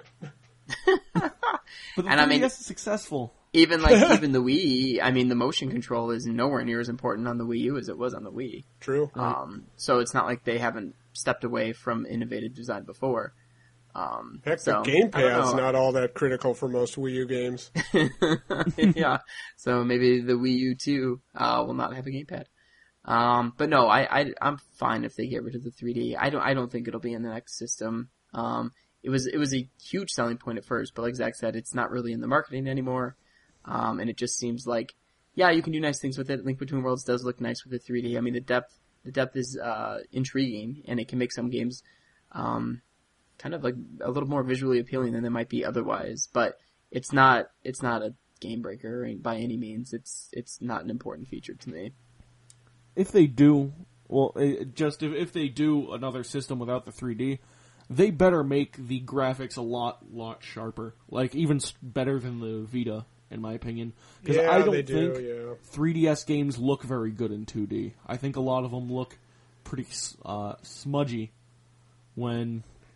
Speaker 2: But the
Speaker 1: And I
Speaker 2: three D S
Speaker 1: mean-
Speaker 2: is successful.
Speaker 1: Even like, even the Wii, I mean, the motion control is nowhere near as important on the Wii U as it was on the Wii.
Speaker 3: True.
Speaker 1: Um, so it's not like they haven't stepped away from innovative design before. Um,
Speaker 3: Heck,
Speaker 1: so,
Speaker 3: the
Speaker 1: I don't
Speaker 3: gamepad's
Speaker 1: know.
Speaker 3: not all that critical for most Wii U games.
Speaker 1: Yeah. So maybe the Wii U two, uh, will not have a gamepad. Um, but no, I, I, I'm fine if they get rid of the three D. I don't, I don't think it'll be in the next system. Um, it was, it was a huge selling point at first, but like Zach said, it's not really in the marketing anymore. Um, and it just seems like, yeah, you can do nice things with it. Link Between Worlds does look nice with the three D. I mean, the depth, the depth is, uh, intriguing, and it can make some games, um, kind of like a little more visually appealing than they might be otherwise. But it's not, it's not a game breaker by any means. It's, it's not an important feature to me.
Speaker 2: If they do, well, eh, just if, if they do another system without the three D, they better make the graphics a lot, lot sharper. Like, even s- better than the Vita, in my opinion. Because
Speaker 3: Yeah,
Speaker 2: I don't
Speaker 3: they do,
Speaker 2: think
Speaker 3: yeah.
Speaker 2: three D S games look very good in two D. I think a lot of them look pretty uh, smudgy when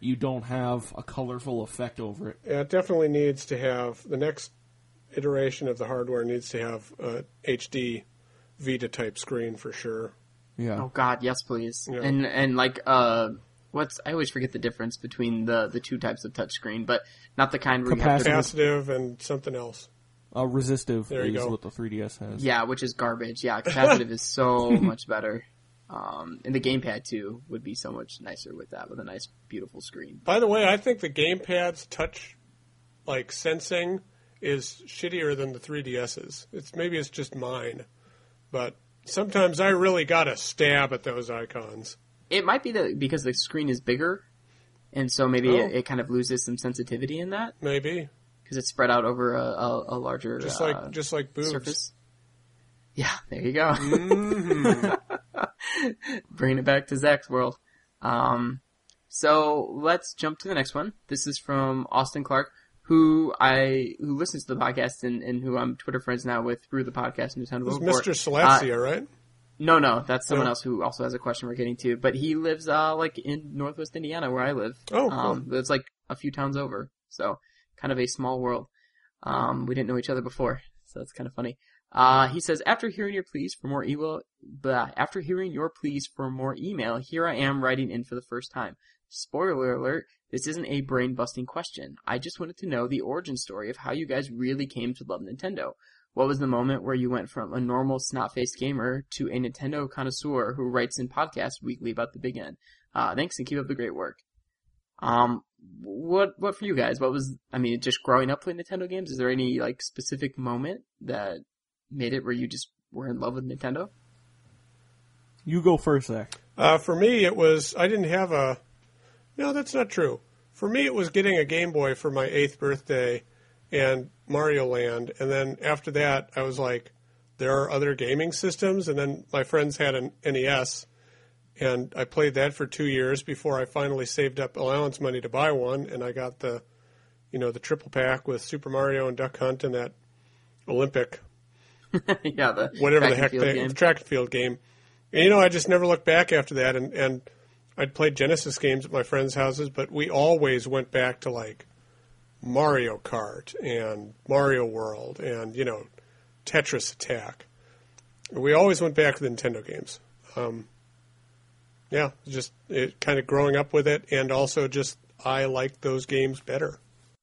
Speaker 2: you don't have a colorful effect over it.
Speaker 3: Yeah, it definitely needs to have, the next iteration of the hardware needs to have a H D Vita-type screen for sure.
Speaker 2: Yeah.
Speaker 1: Oh God, yes, please.
Speaker 3: Yeah.
Speaker 1: And and like uh, what's I always forget the difference between the the two types of touchscreen, but not the kind where you have to,
Speaker 3: Capacitive and something else.
Speaker 2: Uh, resistive
Speaker 3: There you
Speaker 2: is
Speaker 3: go.
Speaker 2: what the three D S has.
Speaker 1: yeah, which is garbage. Yeah, capacitive is so much better. Um, and the gamepad too would be so much nicer with that, with a nice, beautiful screen.
Speaker 3: By the way, I think the gamepad's touch, like, sensing is shittier than the three D S's. It's maybe it's just mine, but sometimes I really gotta stab at those icons.
Speaker 1: It might be that because the screen is bigger, and so maybe
Speaker 3: Oh.
Speaker 1: it, it kind of loses some sensitivity in that
Speaker 3: Maybe
Speaker 1: because it's spread out over a, a, a larger
Speaker 3: just
Speaker 1: uh,
Speaker 3: like just like boobs.
Speaker 1: surface. Yeah, there you go.
Speaker 3: Mhm.
Speaker 1: Bringing it back to Zach's world. Um, so let's jump to the next one. This is from Austin Clark, who I who listens to the podcast and, and who I'm Twitter friends now with through the podcast and Nintendo
Speaker 3: This is
Speaker 1: Report.
Speaker 3: Mister Salazia, right?
Speaker 1: No, no, that's someone
Speaker 3: No.
Speaker 1: else who also has a question we're getting to. But he lives uh like in Northwest Indiana, where I live.
Speaker 3: Oh, cool.
Speaker 1: um, lives like a few towns over. So kind of a small world. Um, we didn't know each other before, so that's kind of funny. Uh, he says, after hearing your pleas for more email, blah, after hearing your pleas for more email, here I am writing in for the first time. Spoiler alert, this isn't a brain-busting question. I just wanted to know the origin story of how you guys really came to love Nintendo. What was the moment where you went from a normal snot-faced gamer to a Nintendo connoisseur who writes in podcasts weekly about the big end? Uh, thanks and keep up the great work. Um, what, what for you guys? What was, I mean, just growing up playing Nintendo games? Is there any, like, specific moment that made it where you just were in love with Nintendo?
Speaker 2: You go first, Zach.
Speaker 3: Uh, for me, it was I didn't have a. No, that's not true. For me, it was getting a Game Boy for my eighth birthday and Mario Land, and then after that, I was like, there are other gaming systems, and then my friends had an N E S, and I played that for two years before I finally saved up allowance money to buy one, and I got the, you know, the triple pack with Super Mario and Duck Hunt and that Olympic.
Speaker 1: Yeah, the
Speaker 3: Whatever
Speaker 1: track
Speaker 3: the
Speaker 1: and
Speaker 3: heck
Speaker 1: field
Speaker 3: they,
Speaker 1: game.
Speaker 3: the track and field game. And, you know, I just never looked back after that. And, and I'd played Genesis games at my friends' houses, but we always went back to, like, Mario Kart and Mario World and, you know, Tetris Attack. We always went back to the Nintendo games. Um, yeah, just it, kind of growing up with it, and also just I liked those games better.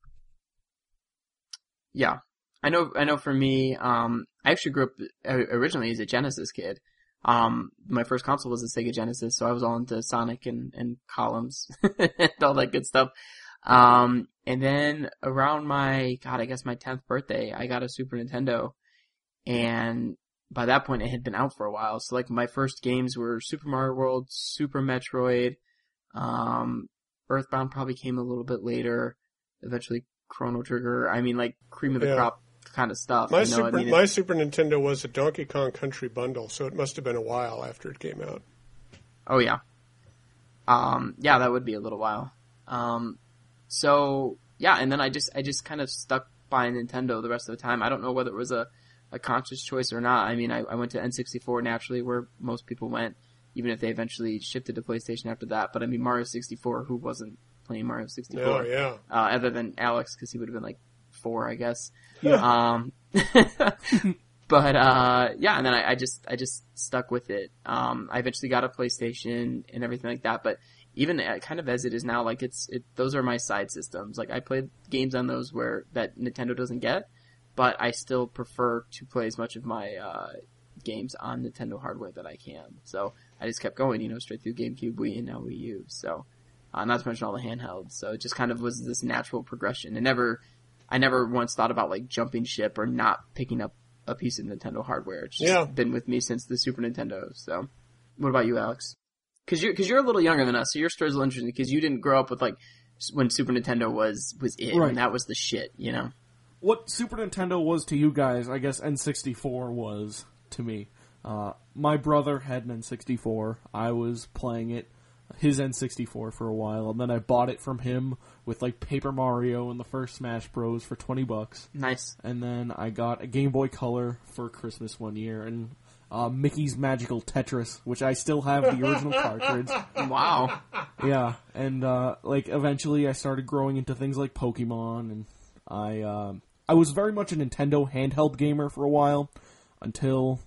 Speaker 1: Yeah. I know, I know for me, um, I actually grew up uh, originally as a Genesis kid. Um, my first console was a Sega Genesis, so I was all into Sonic and, and columns and all that good stuff. Um, and then around my, God, I guess my tenth birthday, I got a Super Nintendo, and by that point it had been out for a while. So like my first games were Super Mario World, Super Metroid, um, Earthbound probably came a little bit later, eventually Chrono Trigger. I mean, like cream of the
Speaker 3: Yeah.
Speaker 1: crop kind of stuff.
Speaker 3: My
Speaker 1: you know
Speaker 3: Super
Speaker 1: what I mean?
Speaker 3: my Super Nintendo was a Donkey Kong Country bundle, so it must have been a while after it came out.
Speaker 1: Oh yeah. Um, yeah, that would be a little while. Um, so yeah, and then I just, I just kind of stuck by Nintendo the rest of the time. I don't know whether it was a, a conscious choice or not. I mean, I, I went to N sixty-four naturally where most people went, even if they eventually shifted to PlayStation after that. But I mean, Mario sixty-four, who wasn't playing Mario sixty-four?
Speaker 3: Oh, yeah.
Speaker 1: Uh, other than Alex, because he would have been like four, I guess.
Speaker 2: Yeah.
Speaker 1: Um, but, uh, yeah, and then I, I just, I just stuck with it. Um, I eventually got a PlayStation and everything like that, but even uh, kind of as it is now, like it's, it, those are my side systems. Like I played games on those where, that Nintendo doesn't get, but I still prefer to play as much of my, uh, games on Nintendo hardware that I can. So I just kept going, you know, straight through GameCube, Wii, and now Wii U. So, uh, not to mention all the handhelds. So it just kind of was this natural progression. It never, I never once thought about like jumping ship or not picking up a piece of Nintendo hardware. It's just
Speaker 3: Yeah.
Speaker 1: been with me since the Super Nintendo. So, what about you, Alex? Because you're because you're a little younger than us, so your story's a little interesting. Because you didn't grow up with like s- when Super Nintendo was was it,
Speaker 2: Right.
Speaker 1: and that was the shit, you know.
Speaker 2: What Super Nintendo was to you guys, I guess N sixty-four was to me. Uh, my brother had an N sixty-four. I was playing it, his N sixty-four for a while, and then I bought it from him with like Paper Mario and the first Smash Bros for twenty bucks.
Speaker 1: Nice.
Speaker 2: And then I got a Game Boy Color for Christmas one year, and uh, Mickey's Magical Tetris, which I still have the original cartridge.
Speaker 1: Wow.
Speaker 2: Yeah, and uh, like eventually I started growing into things like Pokemon, and I uh, I was very much a Nintendo handheld gamer for a while until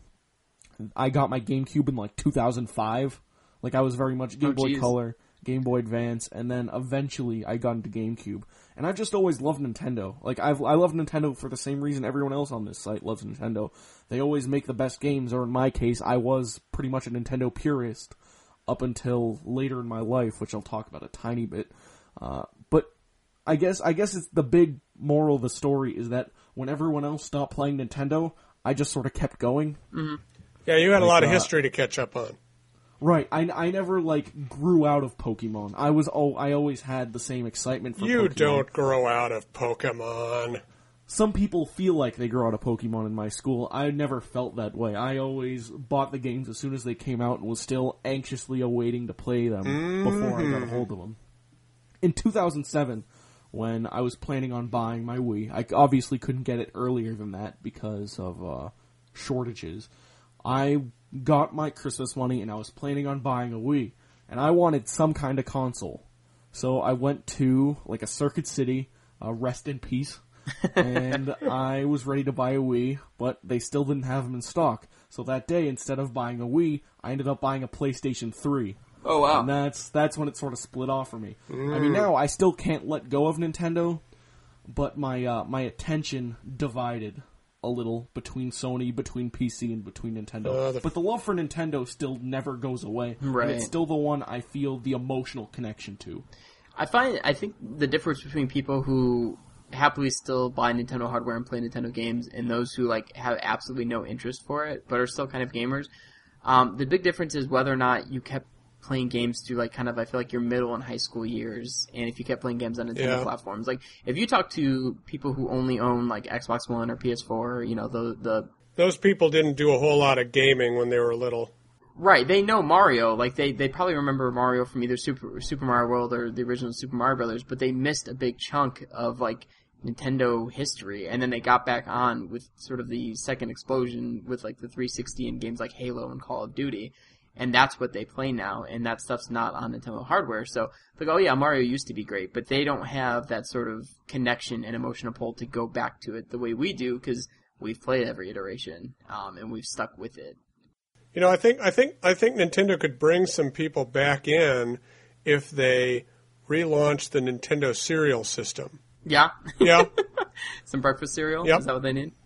Speaker 2: I got my GameCube in like two thousand five. Like I was very much Game
Speaker 1: Oh,
Speaker 2: Boy
Speaker 1: geez.
Speaker 2: Color, Game Boy Advance, and then eventually I got into GameCube. And I've just always loved Nintendo. Like I've I love Nintendo for the same reason everyone else on this site loves Nintendo. They always make the best games, or in my case, I was pretty much a Nintendo purist up until later in my life, which I'll talk about a tiny bit. Uh, but I guess I guess it's the big moral of the story is that when everyone else stopped playing Nintendo, I just sort of kept going.
Speaker 1: Mm-hmm.
Speaker 3: Yeah, you had a
Speaker 2: Like,
Speaker 3: lot of
Speaker 2: uh,
Speaker 3: history to catch up on.
Speaker 2: Right, I, I never, like, grew out of Pokemon. I was, oh, I always had the same excitement for
Speaker 3: You
Speaker 2: Pokemon.
Speaker 3: don't grow out of Pokemon.
Speaker 2: Some people feel like they grow out of Pokemon in my school. I never felt that way. I always bought the games as soon as they came out and was still anxiously awaiting to play them
Speaker 3: Mm-hmm.
Speaker 2: before I got a hold of them. In two thousand seven, when I was planning on buying my Wii, I obviously couldn't get it earlier than that because of uh, shortages. I got my Christmas money and I was planning on buying a Wii, and I wanted some kind of console. So I went to like a Circuit City, uh, rest in peace, and I was ready to buy a Wii, but they still didn't have them in stock. So that day, instead of buying a Wii, I ended up buying a PlayStation three.
Speaker 1: Oh, wow.
Speaker 2: And that's that's when it sort of split off for me. I mean, now I still can't let go of Nintendo, but my uh, my attention divided a little between Sony, between P C, and between Nintendo.
Speaker 3: Uh, the f-
Speaker 2: but the love for Nintendo still never goes away.
Speaker 1: Right.
Speaker 2: And it's still the one I feel the emotional connection to.
Speaker 1: I find, I think the difference between people who happily still buy Nintendo hardware and play Nintendo games and those who, like, have absolutely no interest for it, but are still kind of gamers, um, the big difference is whether or not you kept playing games through, like, kind of, I feel like, your middle and high school years, and if you kept playing games on Nintendo
Speaker 3: Yeah.
Speaker 1: platforms. Like, if you talk to people who only own, like, Xbox One or P S four, you know, the, the,
Speaker 3: Those people didn't do a whole lot of gaming when they were little.
Speaker 1: right, they know Mario, like, they, they probably remember Mario from either Super, Super Mario World or the original Super Mario Brothers, but they missed a big chunk of, like, Nintendo history, and then they got back on with sort of the second explosion with, like, the three sixty and games like Halo and Call of Duty. And that's what they play now, and that stuff's not on Nintendo hardware. So, like, oh yeah, Mario used to be great, but they don't have that sort of connection and emotional pull to go back to it the way we do, because we've played every iteration, um, and we've stuck with it.
Speaker 3: You know, I think I think I think Nintendo could bring some people back in if they relaunched the Nintendo cereal system.
Speaker 1: Yeah?
Speaker 3: Yeah.
Speaker 1: Some breakfast cereal?
Speaker 3: Yep.
Speaker 1: Is that what they need?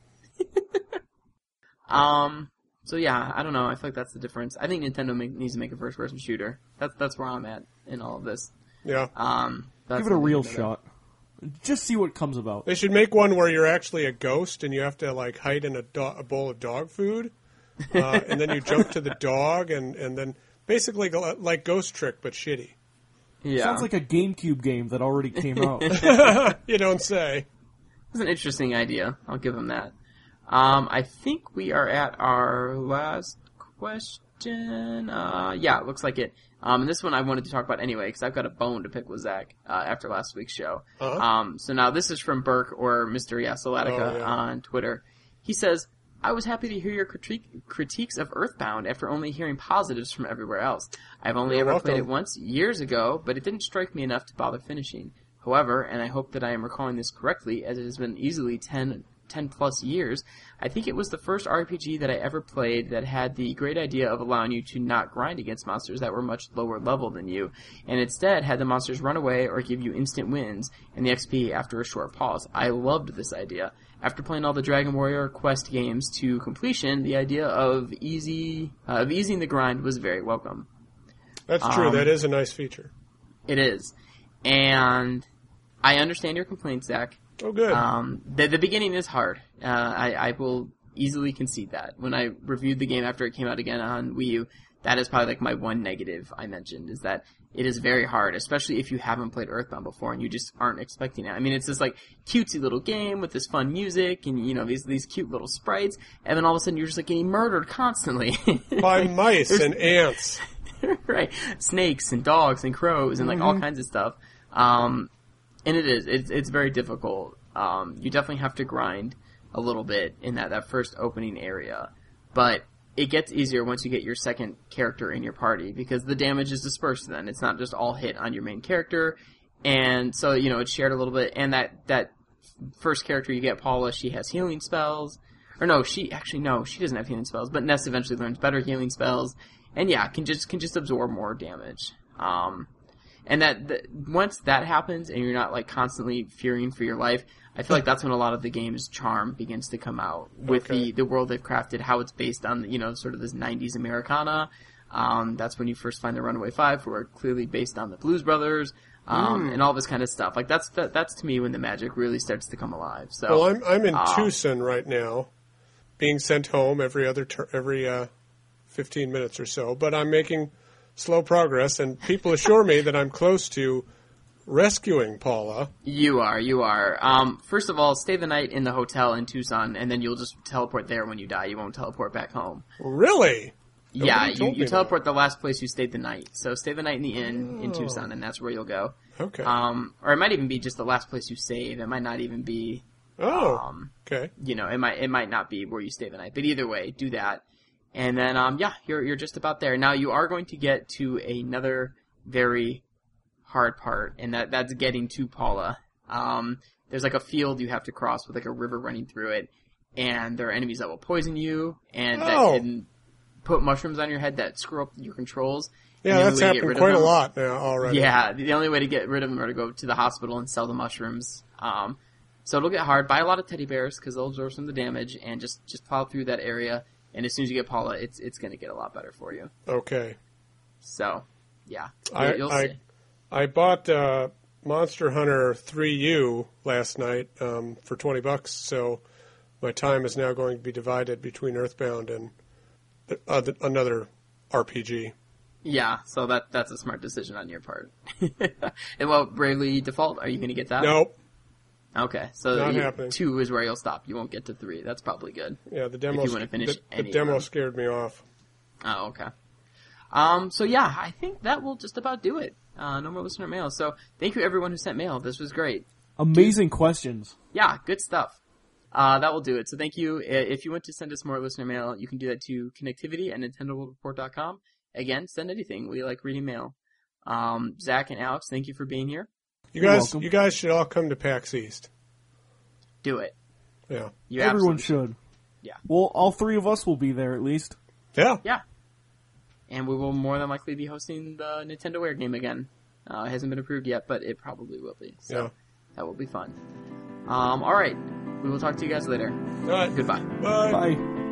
Speaker 1: um... So yeah, I don't know. I feel like that's the difference. I think Nintendo make, needs to make a first-person shooter. That's that's where I'm at in all of this.
Speaker 3: Yeah.
Speaker 1: Um, that's
Speaker 2: Give it a
Speaker 1: the
Speaker 2: real
Speaker 1: thing that-
Speaker 2: shot. Just see what comes about.
Speaker 3: They should make one where you're actually a ghost and you have to like hide in a, do- a bowl of dog food, uh, and then you jump to the dog and, and then basically go, like Ghost Trick but shitty.
Speaker 1: Yeah,
Speaker 2: Sounds like a GameCube game that already came out.
Speaker 3: You don't say.
Speaker 1: it's an interesting idea. I'll give them that. Um, I think we are at our last question. Uh, yeah, it looks like it. Um, and this one I wanted to talk about anyway, because I've got a bone to pick with Zach, uh, after last week's show.
Speaker 3: Uh-huh.
Speaker 1: Um, so now this is from Burke, or Mister Yasolatica,
Speaker 3: Oh, yeah.
Speaker 1: on Twitter. He says, I was happy to hear your critique, critiques of Earthbound after only hearing positives from everywhere else. I've only
Speaker 3: You're
Speaker 1: ever played
Speaker 3: welcome.
Speaker 1: it once, years ago, but it didn't strike me enough to bother finishing. However, and I hope that I am recalling this correctly, as it has been easily ten ten plus years, I think it was the first R P G that I ever played that had the great idea of allowing you to not grind against monsters that were much lower level than you, and instead had the monsters run away or give you instant wins and the X P after a short pause. I loved this idea. After playing all the Dragon Warrior Quest games to completion, the idea of easy uh, of easing the grind was very welcome.
Speaker 3: That's true.
Speaker 1: Um,
Speaker 3: that is a nice feature.
Speaker 1: It is. And I understand your complaints, Zach.
Speaker 3: Oh, good.
Speaker 1: Um, the, the beginning is hard. Uh, I, I will easily concede that. When I reviewed the game after it came out again on Wii U, that is probably like my one negative I mentioned, is that it is very hard, especially if you haven't played Earthbound before and you just aren't expecting it. I mean, it's this like cutesy little game with this fun music and, you know, these, these cute little sprites, and then all of a sudden you're just like getting murdered constantly.
Speaker 3: By mice and ants.
Speaker 1: Right. Snakes and dogs and crows and like all kinds of stuff. Um, and it is, it's, it's very difficult. Um, you definitely have to grind a little bit in that, that first opening area. But it gets easier once you get your second character in your party, because the damage is dispersed then. It's not just all hit on your main character. And so, you know, it's shared a little bit. And that, that first character you get, Paula, she has healing spells. Or no, she, actually no, she doesn't have healing spells, but Ness eventually learns better healing spells. And yeah, can just, can just absorb more damage. Um, and that, the, once that happens and you're not like constantly fearing for your life, I feel like that's when a lot of the game's charm begins to come out with
Speaker 3: Okay.
Speaker 1: the, the world they've crafted, how it's based on, you know, sort of this nineties Americana. Um, that's when you first find the Runaway Five, who are clearly based on the Blues Brothers, um,
Speaker 3: Mm.
Speaker 1: and all this kind of stuff. Like that's, that, that's to me when the magic really starts to come alive. So,
Speaker 3: Well, I'm I'm in
Speaker 1: um,
Speaker 3: Tucson right now, being sent home every other ter- every uh, fifteen minutes or so. But I'm making slow progress, and people assure me that I'm close to rescuing Paula.
Speaker 1: You are, you are. Um, first of all, stay the night in the hotel in Tucson, and then you'll just teleport there when you die. You won't teleport back home.
Speaker 3: Really?
Speaker 1: Yeah,
Speaker 3: Nobody
Speaker 1: you,
Speaker 3: told
Speaker 1: you
Speaker 3: me
Speaker 1: teleport the last place you stayed the night. So stay the night in the inn in Tucson, and that's where you'll go.
Speaker 3: Okay.
Speaker 1: Um, or it might even be just the last place you save. It might not even be,
Speaker 3: oh.
Speaker 1: um,
Speaker 3: Okay.
Speaker 1: you know, it might it might not be where you stay the night. But either way, do that, and then um, yeah, you're you're just about there. Now you are going to get to another very hard part, and that that's getting to Paula. Um, there's like a field you have to cross with like a river running through it, and there are enemies that will poison you, and
Speaker 3: Oh.
Speaker 1: that can put mushrooms on your head that screw up your controls.
Speaker 3: Yeah,
Speaker 1: And the
Speaker 3: that's
Speaker 1: only way to get
Speaker 3: happened
Speaker 1: rid of
Speaker 3: quite a
Speaker 1: them-
Speaker 3: lot now already.
Speaker 1: Yeah, the only way to get rid of them are to go to the hospital and sell the mushrooms. Um, so it'll get hard. Buy a lot of teddy bears because they'll absorb some of the damage, and just, just plow through that area. And as soon as you get Paula, it's it's going to get a lot better for you.
Speaker 3: Okay.
Speaker 1: So, yeah,
Speaker 3: I
Speaker 1: you'll
Speaker 3: I,
Speaker 1: see.
Speaker 3: I bought uh, Monster Hunter three U last night um, for twenty bucks, so my time is now going to be divided between Earthbound and uh, the, another R P G.
Speaker 1: Yeah, so that that's a smart decision on your part. And well, Bravely Default, are you going to get that?
Speaker 3: Nope.
Speaker 1: Okay, so
Speaker 3: Not
Speaker 1: you-
Speaker 3: happening.
Speaker 1: two is where you'll stop. You won't get to three. That's probably good.
Speaker 3: Yeah, the demo.
Speaker 1: If you wanna finish
Speaker 3: the,
Speaker 1: any
Speaker 3: the
Speaker 1: of
Speaker 3: demo
Speaker 1: them.
Speaker 3: scared me off.
Speaker 1: Oh, okay. Um, so yeah, I think that will just about do it. Uh, no more listener mail. So thank you everyone who sent mail. This was great.
Speaker 2: Amazing questions.
Speaker 1: Yeah, good stuff. Uh, that will do it. So thank you. I- If you want to send us more listener mail, you can do that to connectivity at nintendo world report dot com. Again, send anything. We like reading mail. Um, Zach and Alex, thank you for being here.
Speaker 3: You
Speaker 2: You're
Speaker 3: guys,
Speaker 2: welcome.
Speaker 3: you guys should all come to PAX East.
Speaker 1: Do it.
Speaker 3: Yeah.
Speaker 1: You
Speaker 2: Everyone
Speaker 1: absolutely
Speaker 2: should.
Speaker 1: Yeah.
Speaker 2: Well, all three of us will be there at least.
Speaker 3: Yeah.
Speaker 1: Yeah. And we will more than likely be hosting the Nintendo Wear game again. Uh, it hasn't been approved yet, but it probably will be. So
Speaker 3: Yeah.
Speaker 1: that will be fun. Um, alright. We will talk to you guys later.
Speaker 3: All right.
Speaker 1: Goodbye.
Speaker 3: Bye.
Speaker 2: Bye.